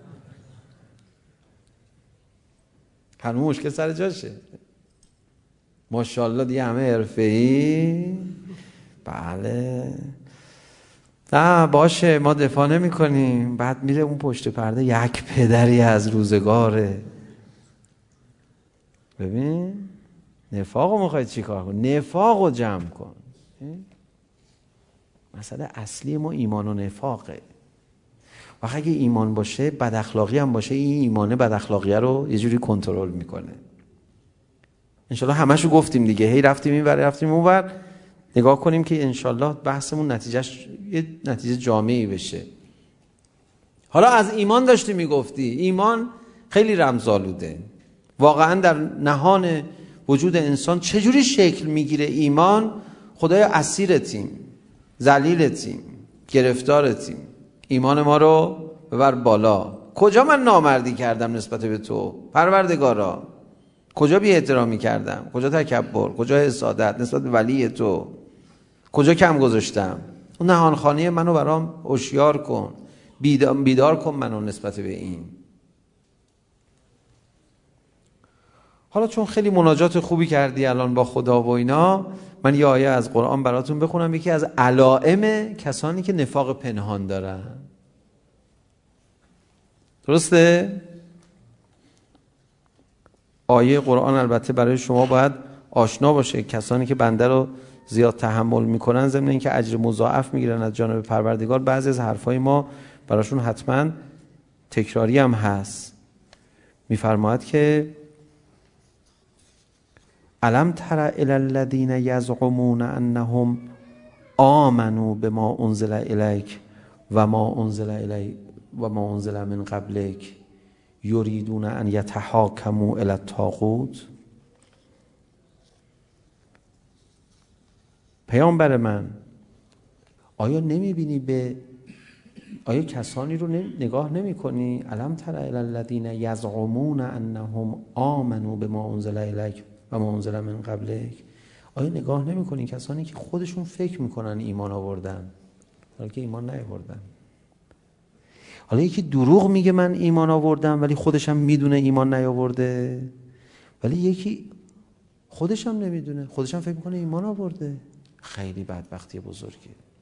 هنوز مشکل سر جاشه. ماشاءالله دیگه همه حرفه‌ای. بله نه باشه ما دفاع نمی کنیم، بعد میره اون پشت پرده یک پدری از روزگاره. ببین نفاقو میخواید چی کار کن؟ نفاقو جمع کن. مسئله اصلی ما ایمان و نفاقه. و اگه ایمان باشه بد اخلاقی هم باشه، این ایمانه بد اخلاقیه رو یه جوری کنترل میکنه. انشالله همشو گفتیم دیگه، هی رفتیم این ور رفتیم اون ور. نگاه کنیم که انشالله بحثمون نتیجهش یه نتیجه جامعی بشه. حالا از ایمان داشتی میگفتی، ایمان خیلی رمزآلوده. واقعا در نهان وجود انسان چجوری شکل میگیره ایمان؟ خدای اسیرتیم، ذلیلتیم، گرفتارتیم، ایمان ما رو ببر بالا. کجا من نامردی کردم نسبت به تو پروردگارا؟ کجا بی احترامی کردم؟ کجا تکبر؟ کجا حسادت نسبت به ولی تو؟ کجا کم گذاشتم؟ اون نهانخانه منو برام هوشیار کن، بیدار کن منو نسبت به این. حالا چون خیلی مناجات خوبی کردی الان با خدا و اینا، من یه آیه از قرآن براتون بخونم. یکی از علائم کسانی که نفاق پنهان دارن، درسته؟ آیه قرآن البته برای شما باید آشنا باشه. کسانی که بنده رو زیاد تحمل میکنن ضمن اینکه اجر مضاعف میگیرن از جانب پروردگار، بعضی از حرفای ما براشون حتما تکراری هم هست. میفرماید که الم تر الی الذین یزعمون انهم آمنوا بما انزل الیک و ما انزل من قبلک یریدون ان یتحاکموا الی الطاغوت. پیامبر من، آیا کسانی رو نگاه نمی کنی؟ الم تر الی الذین یزعمون انهم آمنوا بما انزل الیک و ما انزل من قبلک. آیا نگاه نمی کنی کسانی که خودشون فکر میکنن ایمان آوردن حالا که ایمان نیاوردن؟ حالا یکی دروغ میگه من ایمان آوردم ولی خودش هم میدونه ایمان نیاورده، ولی یکی خودش هم نمیدونه، خودش هم فکر میکنه ایمان آورده. خیلی بدبختی بزرگه.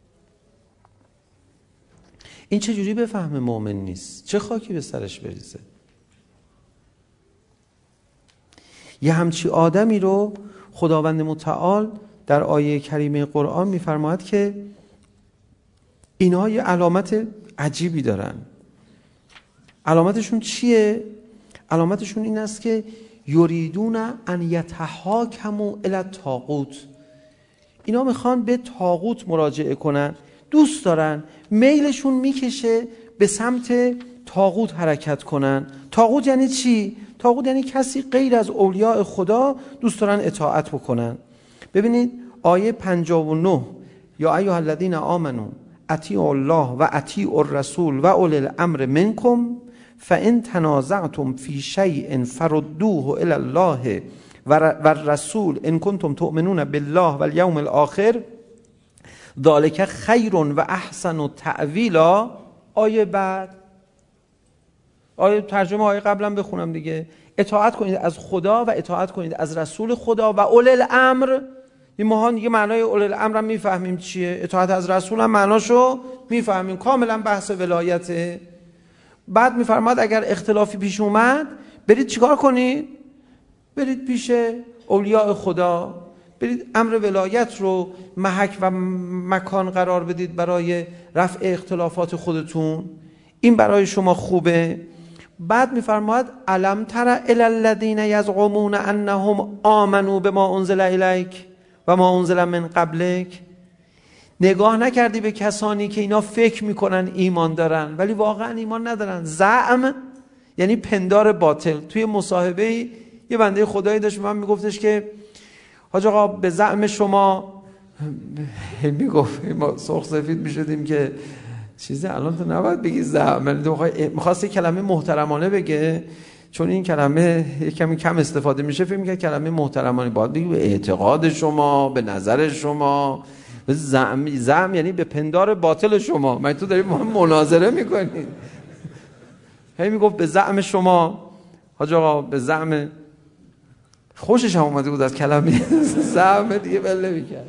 این چجوری بفهمه مؤمن نیست؟ چه خاکی به سرش بریزه؟ یه همچی آدمی رو خداوند متعال در آیه کریمه قرآن میفرماید که اینها یه علامت عجیبی دارن. علامتشون چیه؟ علامتشون این است که یریدون ان یتحاکموا الی الطاغوت. اینا میخوان به طاغوت مراجعه کنن. دوست دارن، میلشون میکشه به سمت طاغوت حرکت کنن. طاغوت یعنی چی؟ طاغوت یعنی کسی غیر از اولیاء خدا دوست دارن اطاعت بکنن. ببینید آیه 59 یا ایها الذین آمنوا اطیعوا الله و اطیعوا الرسول و اولی الامر منکم فان تنازعتم فی شیء فردوه الی الله و الرسول ان کنتم تؤمنون بالله و الیوم الاخر ذلک خیر و احسن تأویلا. آیه بعد، آیه ترجمه آیه قبلا بخونم دیگه. اطاعت کنید از خدا و اطاعت کنید از رسول خدا و اولی الامر. این ما دیگه معنای اولی الامر هم میفهمیم چیه، اطاعت از رسول هم معناشو میفهمیم، کاملا بحث ولایته. بعد میفرماد اگر اختلافی پیش اومد برید چیکار کنید؟ برید پیش اولیاء خدا، برید امر ولایت رو محک و مکان قرار بدید برای رفع اختلافات خودتون، این برای شما خوبه. بعد میفرماید الم تر الی الذین یزعمون انهم آمنوا بما انزل الیک و ما انزل من قبلک. نگاه نکردی به کسانی که اینا فکر میکنن ایمان دارن ولی واقعا ایمان ندارن؟ زعم یعنی پندار باطل. توی مصاحبه یه بنده خدایی داشت من میگفتش که حاج آقا به زعم شما، میگفت ما سرخ سفید میشدیم که چیزی الان تو نباید بگی زعم، میخواست کلمه محترمانه بگه چون این کلمه یک کمی کم استفاده میشه، فکر میکنه کلمه محترمانه باید بگی به اعتقاد شما، به نظر شما. زعم یعنی به پندار باطل شما. من تو داریم مناظره میکنید. هی میگفت به زعم شما حاج آقا، به زعم. خوشش هم اومده بود از کلمه زعم دیگه بله میکرد.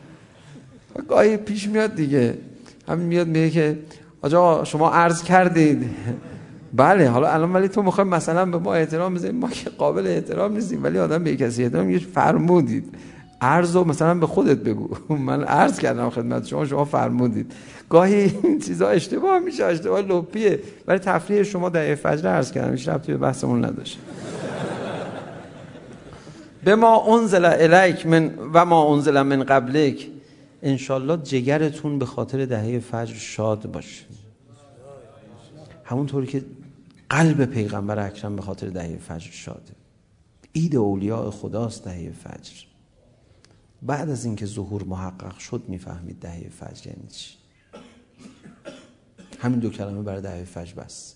گاهی پیش میاد دیگه، همین میاد میگه که حاج آقا شما عرض کردید. بله حالا الان ولی تو میخوای مثلا به ما احترام بذاری، ما که قابل احترام نیستیم ولی آدم به کسی احترام میگه فرمودید. عرضو مثلا به خودت بگو من عرض کردم خدمت شما، شما فرمودید. گاهی این چیزا اشتباه میشه، اشتباه لپیه، ولی تفریح شما در فجر عرض کردم، هیچ ربطی به بحثمون نداشت. به ما انزل الیک من و ما انزل من قبلک. انشالله جگرتون به خاطر دهه فجر شاد باشه، همونطوری که قلب پیغمبر اکرم به خاطر دهه فجر شاده. عید اولیاء خداست دهه فجر. بعد از اینکه ظهور محقق شد میفهمید دهه فجر یعنی چی. همین دو کلمه برای دهه فجر بس.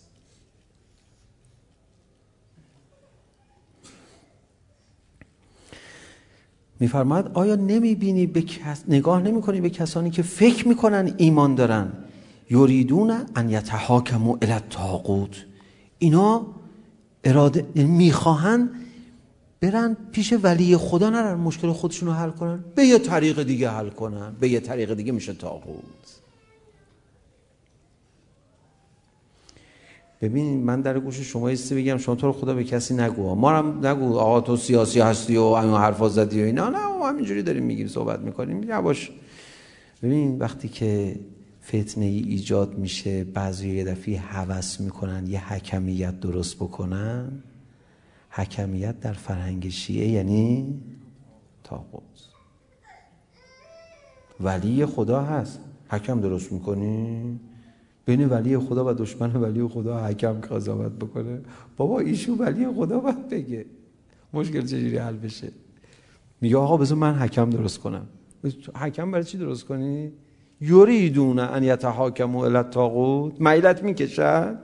میفرماید آیا نمیبینی نگاه نمیکنی به کسانی که فکر میکنن ایمان دارن، یریدون ان یتحاکموا الی الطاغوت، اینا اراده میخواهن برن پیش ولی خدا، نرن مشکل خودشونو حل کنن، به یه طریق دیگه حل کنن، به یه طریق دیگه میشه طاغوت. ببین من در گوش شما ایسته بگم شما تو رو خدا به کسی نگو، ما هم نگو آقا تو سیاسی هستی و این حرفا زدی و اینا، نه ما همینجوری داریم میگیم صحبت میکنیم یواش. ببین وقتی که فتنه ای ایجاد میشه بعضی یه دفعه هوس میکنن یه حکمیت درست بکنن. حکمیت در فرهنگ شیعه یعنی طاغوت. ولی خدا هست، حکم درست میکنی بین ولی خدا و دشمن ولی خدا، حکم که قضاوت بکنه. بابا ایشون ولی خدا باید بگه مشکل چجوری حل بشه. میگه آقا بذار من حکم درست کنم. حکم برای چی درست کنی؟ یریدون ان یتحاکموا الی الطاغوت، میلت میکشد.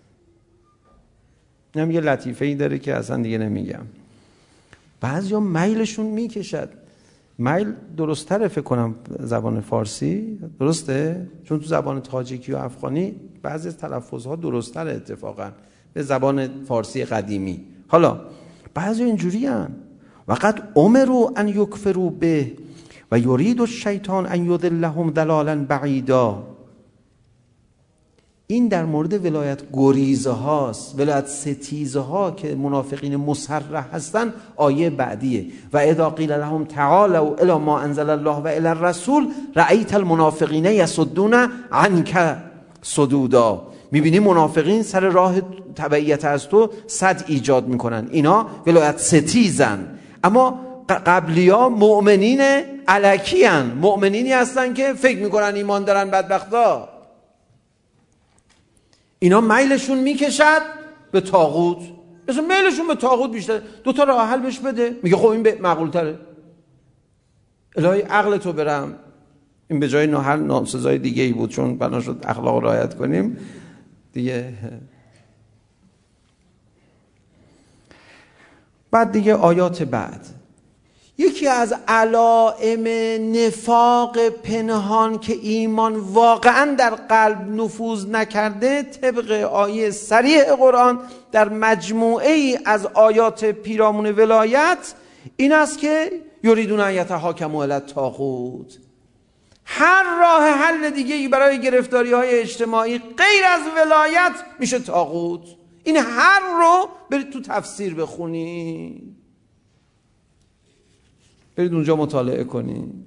نمیگه لطیفه ای داره که اصلا دیگه نمیگم. بعضیا میلشون میکشد. میل درست‌تره فکر کنم زبان فارسی، درسته؟ چون تو زبان تاجیکی و افغانی بعضی از تلفظها درست‌تره اتفاقا به زبان فارسی قدیمی. حالا بعضی اینجوری هن وقد امروا ان یکفروا به و یرید الشیطان ان یضلهم ضلالا بعیدا. این در مورد ولایت گریزه هاست، ولایت ستیزه ها که منافقین مصرح هستن. آیه بعدیه و اذا قیل لهم تعالوا الی ما انزل الله و الی الرسول رأیت المنافقین یصدون عنک صدودا. میبینی منافقین سر راه تبعیت از تو صد ایجاد میکنن. اینا ولایت ستیزن. اما قبلیا مؤمنین الکی هن، مؤمنینی هستن که فکر میکنن ایمان دارن. بدبختا اینا میلشون میکشد به طاغوت، مثلا میلشون به طاغوت بیشتره. 2 تا راه حل بهش بده، میگه خب این معقول تره. الهی عقل تو برم، این به جای هر ناسزای دیگه ای بود، چون بنا شد اخلاق رعایت کنیم دیگه. بعد دیگه آیات بعد، یکی از علائم نفاق پنهان که ایمان واقعا در قلب نفوذ نکرده، طبق آیه صریح قرآن در مجموعه ای از آیات پیرامون ولایت، این است که یریدون ان یتحاکموا الی الطاغوت. هر راه حل دیگه برای گرفتاری های اجتماعی غیر از ولایت میشه طاغوت. این هر رو برید تو تفسیر بخونید، برید اونجا مطالعه کنید.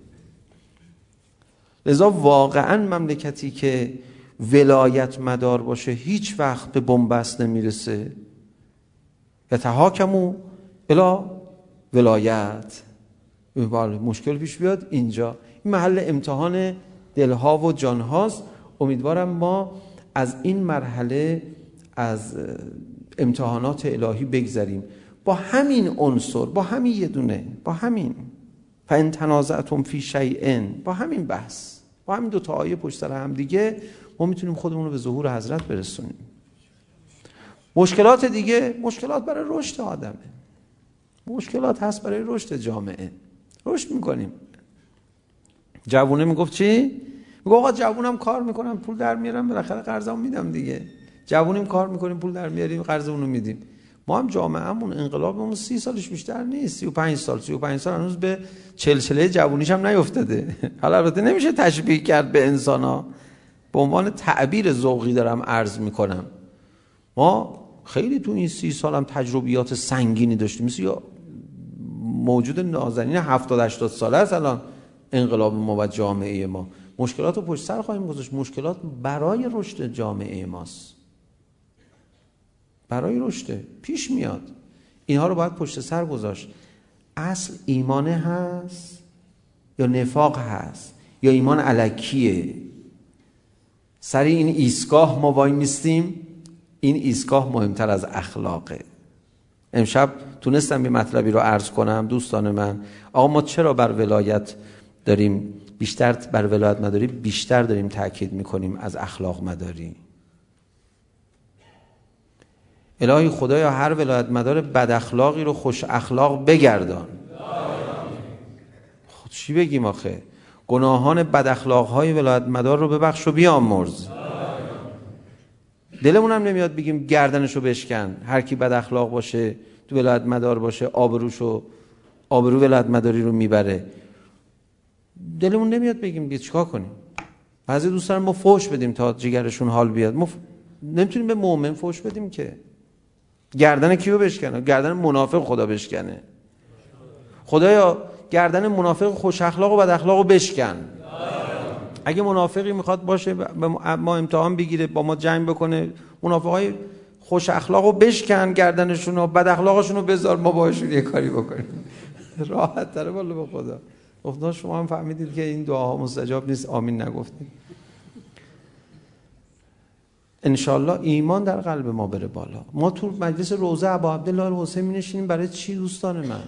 لذا واقعا مملکتی که ولایت مدار باشه هیچ وقت به بنبست نمیرسه. یتحاکموا الی ولایت. مشکل پیش بیاد اینجا، این محل امتحان دلها و جانهاست. امیدوارم ما از این مرحله از امتحانات الهی بگذریم با همین عنصر، با همین یه دونه، با همین فان تنازعتم فی شیء، با همین بحث، با همین 2 تا آیه پشت سر هم دیگه ما میتونیم خودمون رو به ظهور حضرت برسونیم. مشکلات دیگه مشکلات برای رشد آدمه، مشکلات هست برای رشد جامعه. رشد میکنیم. جوونه میگفت چی؟ میگه آقا جوونم کار میکنم پول در میارم بالاخره قرضمو میدم دیگه. جوونیم کار میکنیم پول در میاریم قرضمون رو میدیم. ما هم جامعهمون انقلابمون 30 سالش بیشتر نیست، 35 سال هنوز به چلچله جوونیش هم نیافتاده. حالا البته نمیشه تشبیه کرد به انسانا، به عنوان تعبیر ذوقی دارم عرض میکنم. ما خیلی تو این 30 سال هم تجربیات سنگینی داشتیم، مثل یا موجود نازنین 70-80 ساله است الان انقلاب ما و جامعه ما. مشکلات رو پشت سر خواهیم گذاشت. مشکلات برای رشد جامعه ماست، برای رشد پیش میاد. اینها رو باید پشت سر گذاشت. اصل ایمانه هست یا نفاق هست یا ایمان الکیه؟ سر این ایستگاه ما وای میستیم. این ایستگاه مهمتر از اخلاقه. امشب تونستم یه مطلبی رو عرض کنم دوستان من. آقا ما چرا بر ولایت داریم بیشتر، بر ولایت مداری بیشتر داریم تأکید میکنیم از اخلاق مداری؟ الهی خدایا هر ولایت مدار بد اخلاقی رو خوش اخلاق بگردان. خود چی بگیم آخه؟ گناهان بد اخلاق های ولایت مدار رو ببخش و بیامرز. دلمون هم نمیاد بگیم گردنشو بشکن. هر کی بد اخلاق باشه تو ولایت مدار باشه آبرو ولایت مداری رو میبره. دلمون نمیاد بگیم دیگه چیکار کنیم؟ بعضی دوستان ما فحش بدیم تا جگرشون حال بیاد. ما نمیتونیم به مؤمن فحش بدیم که. گردن کیو بشکنه؟ گردن منافق خدا بشکنه. خدایا گردن منافق خوش اخلاق و بد اخلاق رو بشکن. اگه منافقی میخواد باشه ما امتحان بگیره با ما جنگ بکنه، منافقای خوش اخلاق رو بشکن، گردنشون رو، بد اخلاقشون رو بذار، ما باهاشون یه کاری بکنیم. راحت تره والله به خدا. گفتم شما هم فهمیدید که این دعاها مستجاب نیست، آمین نگفتید. انشالله ایمان در قلب ما بره بالا. ما تو مجلس روضه ابا عبدالله الحسین می نشینیم برای چی دوستان من؟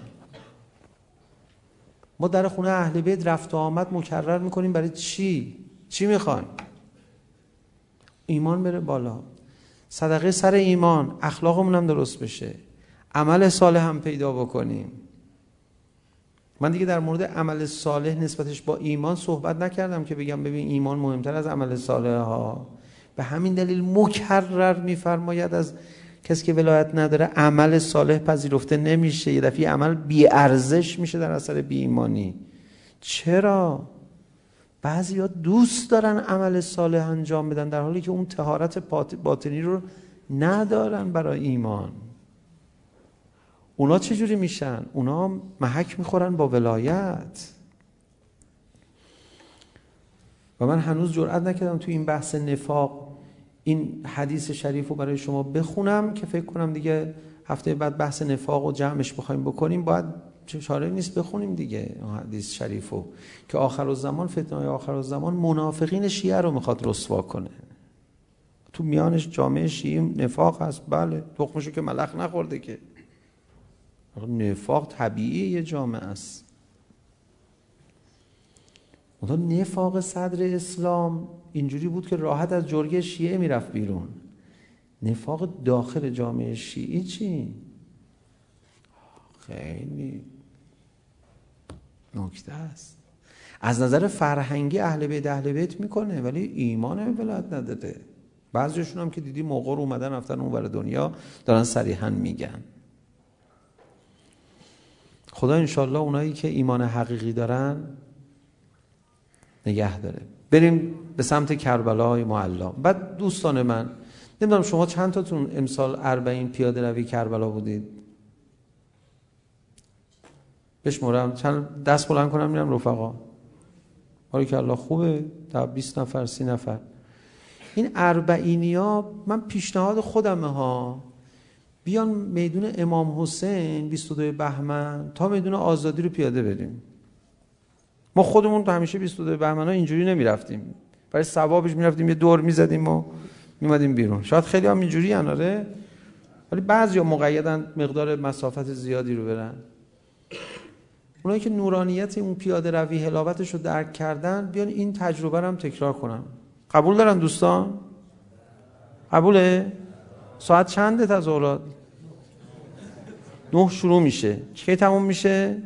ما در خونه اهل بیت رفت و آمد مکرر میکنیم برای چی؟ چی میخوایم؟ ایمان بره بالا، صدقه سر ایمان، اخلاقمون هم درست بشه، عمل صالح هم پیدا بکنیم. من دیگه در مورد عمل صالح نسبتش با ایمان صحبت نکردم که بگم ببین ایمان مهمتر از عمل صالح ها. به همین دلیل مکرر میفرماید از کسی که ولایت نداره عمل صالح پذیرفته نمیشه. یه دفعه عمل بی ارزش میشه در اثر بی ایمانی. چرا؟ بعضیا دوست دارن عمل صالح انجام بدن در حالی که اون طهارت باطنی رو ندارن برای ایمان. اونا چجوری میشن؟ اونا محک میخورن با ولایت. و من هنوز جرئت نکردم تو این بحث نفاق این حدیث شریف رو برای شما بخونم که فکر کنم دیگه هفته بعد بحث نفاق و جمعش بخوایم بکنیم باید چاره نیست بخونیم دیگه حدیث شریفو که آخرالزمان، فتنه آخرالزمان منافقین شیعه رو میخواد رسوا کنه. تو میانش جامعه شیعه نفاق هست، بله، تخمشو که ملخ نخورده که. نفاق طبیعی یه جامعه است. اون نفاق صدر اسلام اینجوری بود که راحت از جرگه شیعه میرفت بیرون. نفاق داخل جامعه شیعی چی؟ خیلی نکته است. از نظر فرهنگی اهل بیت میکنه ولی ایمان به ولایت نداره. بعضیشون هم که دیدی موقع رو اومدن رفتن اون ور دنیا دارن صریحا میگن. خدا انشالله اونایی که ایمان حقیقی دارن نگه داره. بریم به سمت کربلای معلا. بعد دوستان من، نمیدونم شما چند تاتون امسال 40 پیاده روی کربلا بودید؟ بشمرم چند دست بلند کنم میرم رفقا. باریکالله خوبه، تا 20 نفر 30 نفر. این 40ها من پیشنهاد خودمه ها، بیان میدون امام حسین 22 بهمن تا میدون آزادی رو پیاده بریم. ما خودمون همیشه 22 بهمن ها اینجوری نمیرفتیم، برای ثوابش میرفتیم یه دور میزدیم و میمدیم بیرون. شاید خیلی هم اینجوری اناره، ولی بعضیا مقیدن مقدار مسافت زیادی رو برن. اونایی که نورانیت اون پیاده روی حلاوتش رو درک کردن بیان این تجربه رو هم تکرار کنن. قبول دارن دوستان؟ قبوله؟ ساعت چنده تظاهرات؟ 9 شروع میشه. کی تموم میشه؟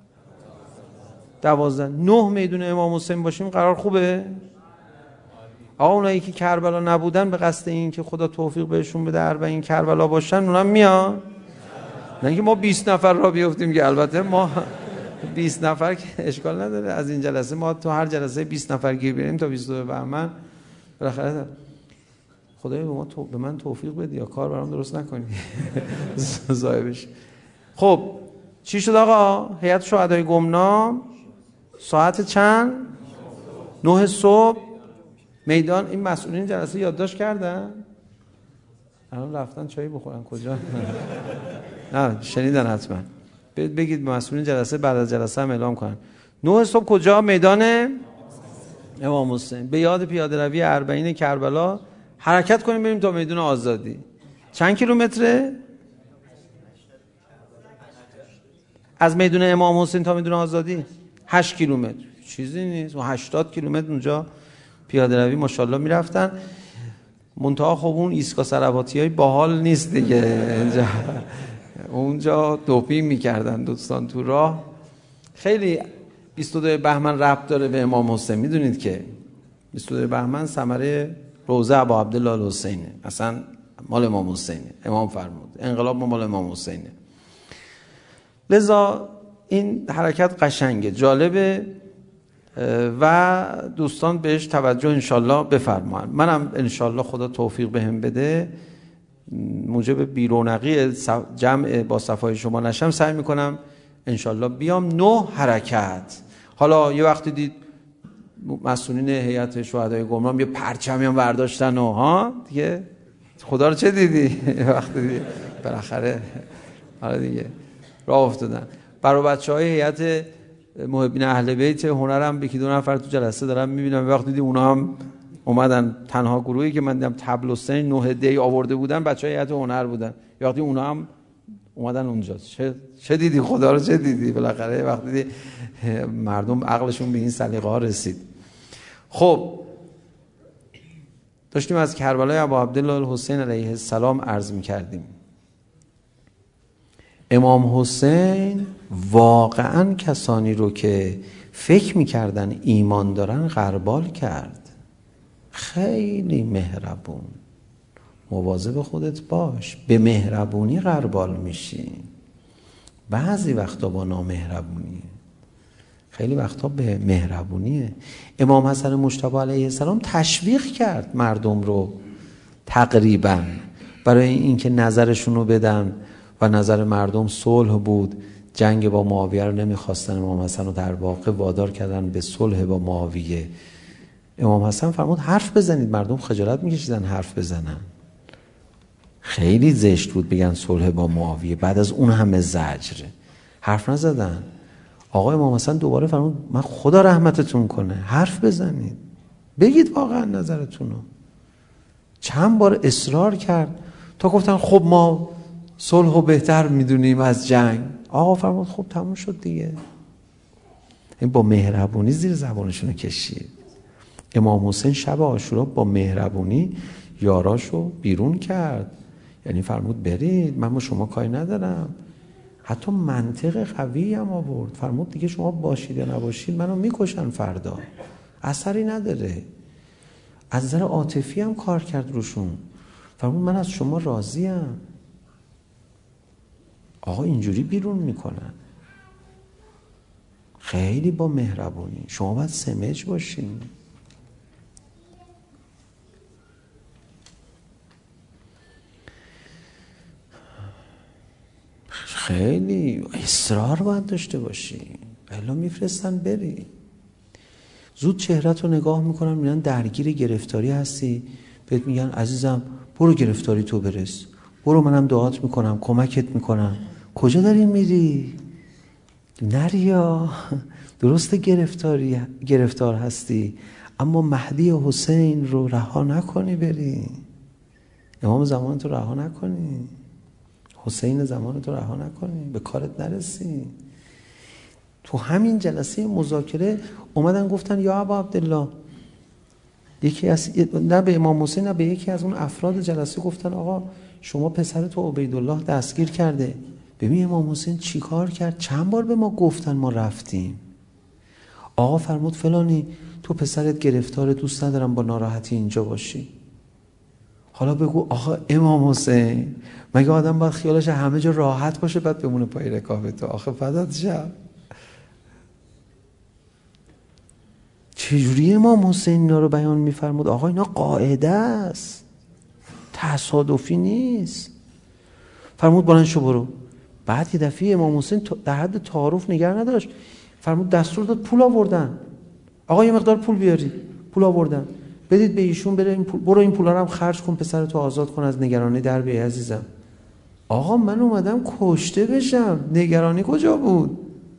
12. 9 میدون امام حسین باشیم قرار خوبه؟ آقا اونایی که کربلا نبودن به قصد این که خدا توفیق بهشون بده 40 کربلا باشن، اونم میان؟ نه اینکه ما 20 نفر را بیافتیم که البته ما 20 نفر که اشکال نداره. از این جلسه ما تو هر جلسه 20 نفر گیر بیاریم تا 22 بهمن بالاخره خدای به من توفیق بده یا کار برام درست نکنی ضایع بشه. خب چی شد آقا؟ هیئت شهدای گمنام ساعت چند؟ 9 صبح میدان. این مسئولین جلسه یادداشت کردن؟ الان رفتن چایی بخورن کجا؟ نه شنیدن حتما. بگید مسئولین جلسه بعد از جلسه هم اعلام کنن. 9 صبح کجا؟ میدان امام حسین. به یاد پیاده روی 40 کربلا حرکت کنیم بریم تا میدون آزادی. چند کیلومتره؟ از میدون امام حسین تا میدون آزادی 8 کیلومتر. چیزی نیست. و 80 کیلومتر اونجا پیاده روی ماشاءالله میرفتن. منتها خب اون ایستگاه صلواتیای باحال نیست دیگه. اونجا دوپی میکردن دوستان تو راه. خیلی 22 بهمن ربط داره به امام حسین. میدونید که 22 بهمن ثمره روزه ابا عبدالله الحسینه، اصلا مال امام حسینه. امام فرمود انقلاب مال امام حسینه. لذا این حرکت قشنگه، جالبه و دوستان بهش توجه انشالله بفرمایید. منم انشالله خدا توفیق بهم بده موجب بیرونقی جمع با صفای شما نشم سعی میکنم انشالله بیام 9 حرکت. حالا یه وقتی دید مسئولین هیئت شهدای گمنام یه پرچمی هم برداشتن و ها دیگه خدا رو چه دیدی وقتی دیدی بالاخره حالا دیگه راه افتادن. برای بچهای هیئت محبین اهل بیت هنرم به 2 نفر تو جلسه دارم میبینم، وقتی دیدی اونا هم اومدن. تنها گروهی که من دیدم تبل و سین 9 دی آورده بودن بچهای هیئت هنر بودن. وقتی اونا هم اومدن اونجا چه دیدی خدا رو چه دیدی بالاخره وقتی دیدی مردم عقلشون به این سلیقه ها رسید. خب داشتیم از کربلای ابا عبدالله الحسین علیه السلام عرض می‌کردیم. امام حسین واقعا کسانی رو که فکر می‌کردن ایمان دارن غربال کرد. خیلی مهربون. مواظب خودت باش، به مهربونی غربال میشی. بعضی وقتا با نامهربونی، خیلی وقتا به مهربونیه. امام حسن مجتبی علیه السلام تشویق کرد مردم رو تقریبا برای اینکه نظرشون رو بدن و نظر مردم صلح بود. جنگ با معاویه رو نمیخواستن، امام حسن رو در واقع وادار کردن به صلح با معاویه. امام حسن فرمود حرف بزنید. مردم خجالت میکشیدن حرف بزنن. خیلی زشت بود بگن صلح با معاویه بعد از اون همه زجر. حرف نزدن. آقا امام حسن دوباره فرمود من خدا رحمتتون کنه، حرف بزنید، بگید واقعا نظرتونو. چند بار اصرار کرد تا گفتن خب ما صلحو بهتر میدونیم از جنگ. آقا فرمود خب تموم شد دیگه. این با مهربونی زیر زبانشونو کشید. امام حسین شب عاشورا با مهربونی یاراشو بیرون کرد. یعنی فرمود برید، من با شما کاری ندارم. حتی منطق قوی هم آورد. فرمود دیگه شما باشید یا نباشید منو میکشن فردا، اثری نداره. از نظر عاطفی هم کار کرد روشون. فرمود من از شما راضیم. آقا اینجوری بیرون میکنن، خیلی با مهربونی. شما باید سمج باشین. خیلی اصرار باید داشته باشی، الا میفرستن بری. زود چهره‌تو نگاه میکنن میگن درگیر گرفتاری هستی، بهت میگن عزیزم برو گرفتاری تو برس، برو منم دعات میکنم کمکت میکنم. کجا داری میری؟ نریا. درست گرفتار هستی، اما مهدی حسین رو رها نکنی بری. امام زمان تو رها نکنی، حسین زمان تو رها نکنی، به کارت نرسی. تو همین جلسه مذاکره اومدن گفتن یا ابا عبدالله، یکی از نه به امام حسین نه به یکی از اون افراد جلسه گفتن آقا شما پسر تو عبیدالله دستگیر کرده. ببین امام حسین چی کار کرد، چند بار به ما گفتن ما رفتیم. آقا فرمود فلانی تو پسرت گرفتار، دوست ندارم با ناراحتی اینجا باشی. حالا بگو آقا امام حسین مگه آدم باید خیالش همه جا راحت باشه بعد بمونه پای رکاب تو؟ آخه فدات شم. چجوری امام حسین اینا رو بیان میفرمود؟ آقا اینا قاعده است، تصادفی نیست. فرمود بلند شو برو. بعد یه دفعه امام حسین در حد تعارف نگه نداشت، فرمود دستور داد پول آوردن. آقا یه مقدار پول بیاری. پول آوردن، بدید به ایشون، بره این پول، برو این پولا رو هم خرج کن، پسرتو آزاد کن از نگرانی در بی عزیزم. آقا من اومدم کشته بشم، نگرانی کجا بود؟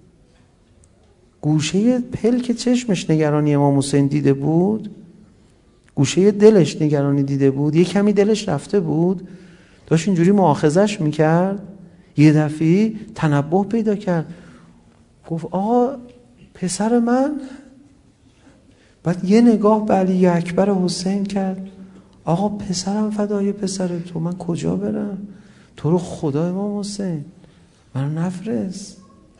گوشه پلک چشمش نگرانی امام حسین دیده بود، گوشه دلش نگرانی دیده بود، یه کمی دلش رفته بود، داشت اینجوری مؤاخذش میکرد. یه دفعه تنبه پیدا کرد، گفت آقا پسر من. بعد یه نگاه به علی اکبر حسین کرد، آقا پسرم فدای پسر تو، من کجا برم؟ تو رو خدا امام حسین منو نفرست.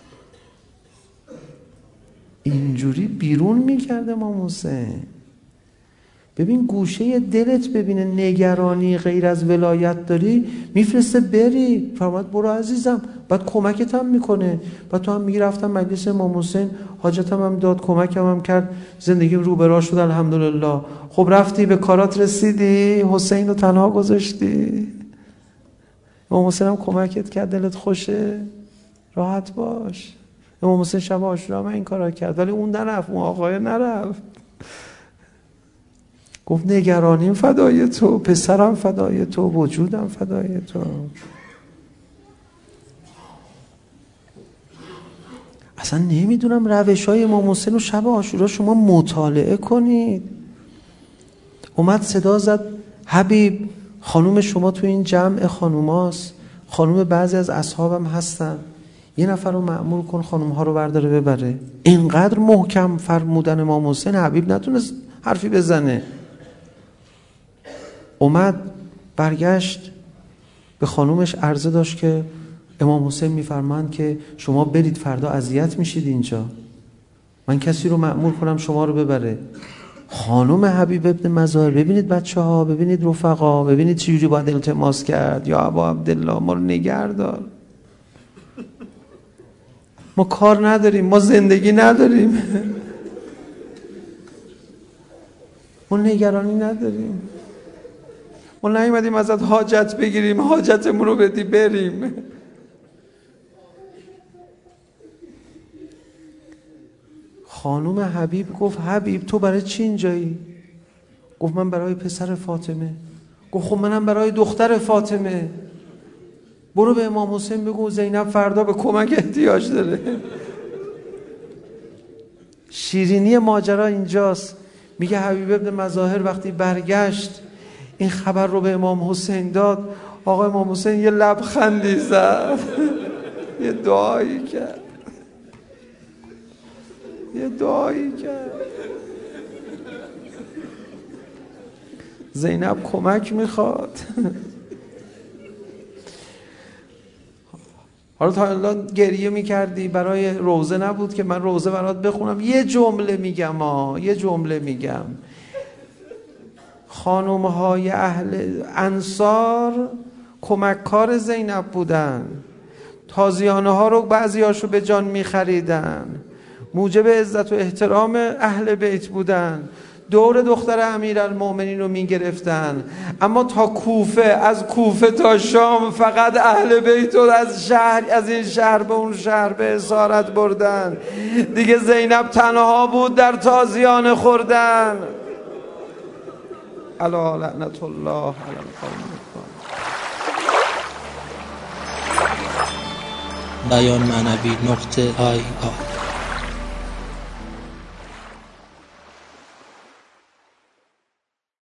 اینجوری بیرون میکرد امام حسین. ببین گوشه دلت ببینه نگرانی غیر از ولایت داری، میفرسته بری. فرمود برو عزیزم، بعد کمکت هم میکنه. بعد تو هم میگی رفتم مجلس امام حسین، حاجتم هم داد، کمکم هم کرد، زندگیم رو به راه شد الحمدلله. خب رفتی به کارات رسیدی، حسین رو تنها گذاشتی، امام حسین هم کمکت کرد، دلت خوشه، راحت باش. امام حسین شب عاشورا من این کارا کرد، ولی اون نرفت، اون آقای نرفت. گفت نگرانیم فدای تو، پسرم فدای تو، وجودم فدای تو. اصلا نمیدونم روش‌های امام حسین رو شب عاشورا شما مطالعه کنید. اومد صدا زد حبیب خانوم شما تو این جمع خانوماست، خانوم بعضی از اصحابم هستن، یه نفر رو مأمور کن خانوم‌ها رو برداره ببره. اینقدر محکم فرمودن امام حسین، حبیب نتونست حرفی بزنه. اومد برگشت به خانومش عرضه داشت که امام حسین میفرمایند که شما برید فردا اذیت میشید اینجا، من کسی رو مأمور کنم شما رو ببره. خانم حبیب ابن مظاهر، ببینید بچه‌ها، ببینید رفقا، ببینید چجوری باید التماس کرد، یا ابا عبدالله ما رو نگه دار، ما کار نداریم، ما زندگی نداریم، ما نگرانی نداریم، ما نیومدیم ازت حاجت بگیریم، حاجتمون رو بدی بریم. خانوم حبیب گفت حبیب تو برای چی اینجایی؟ گفت من برای پسر فاطمه. گفت خب منم برای دختر فاطمه. برو به امام حسین بگو زینب فردا به کمک احتیاج داره. شیرینی ماجرا اینجاست. میگه حبیب ابن مظاهر وقتی برگشت این خبر رو به امام حسین داد، آقا امام حسین یه لبخندی زد، یه دعایی کرد، یه دعایی کرد. زینب کمک میخواد. حالا تا الان گریه میکردی برای روزه، نبود که من روزه برات بخونم؟ یه جمله میگم یه جمله میگم. خانم‌های اهل انصار کمککار زینب بودن، تازیانه ها رو بعضی هاشو به جان میخریدن، موجب عزت و احترام اهل بیت بودن، دور دختر امیرالمؤمنین رو میگرفتن. اما تا کوفه، از کوفه تا شام فقط اهل بیت رو از این شهر به اون شهر به اسارت بردن. دیگه زینب تنها بود در تازیانه خوردن. الا لعنت الله علی القوم. بیان معنوی .ir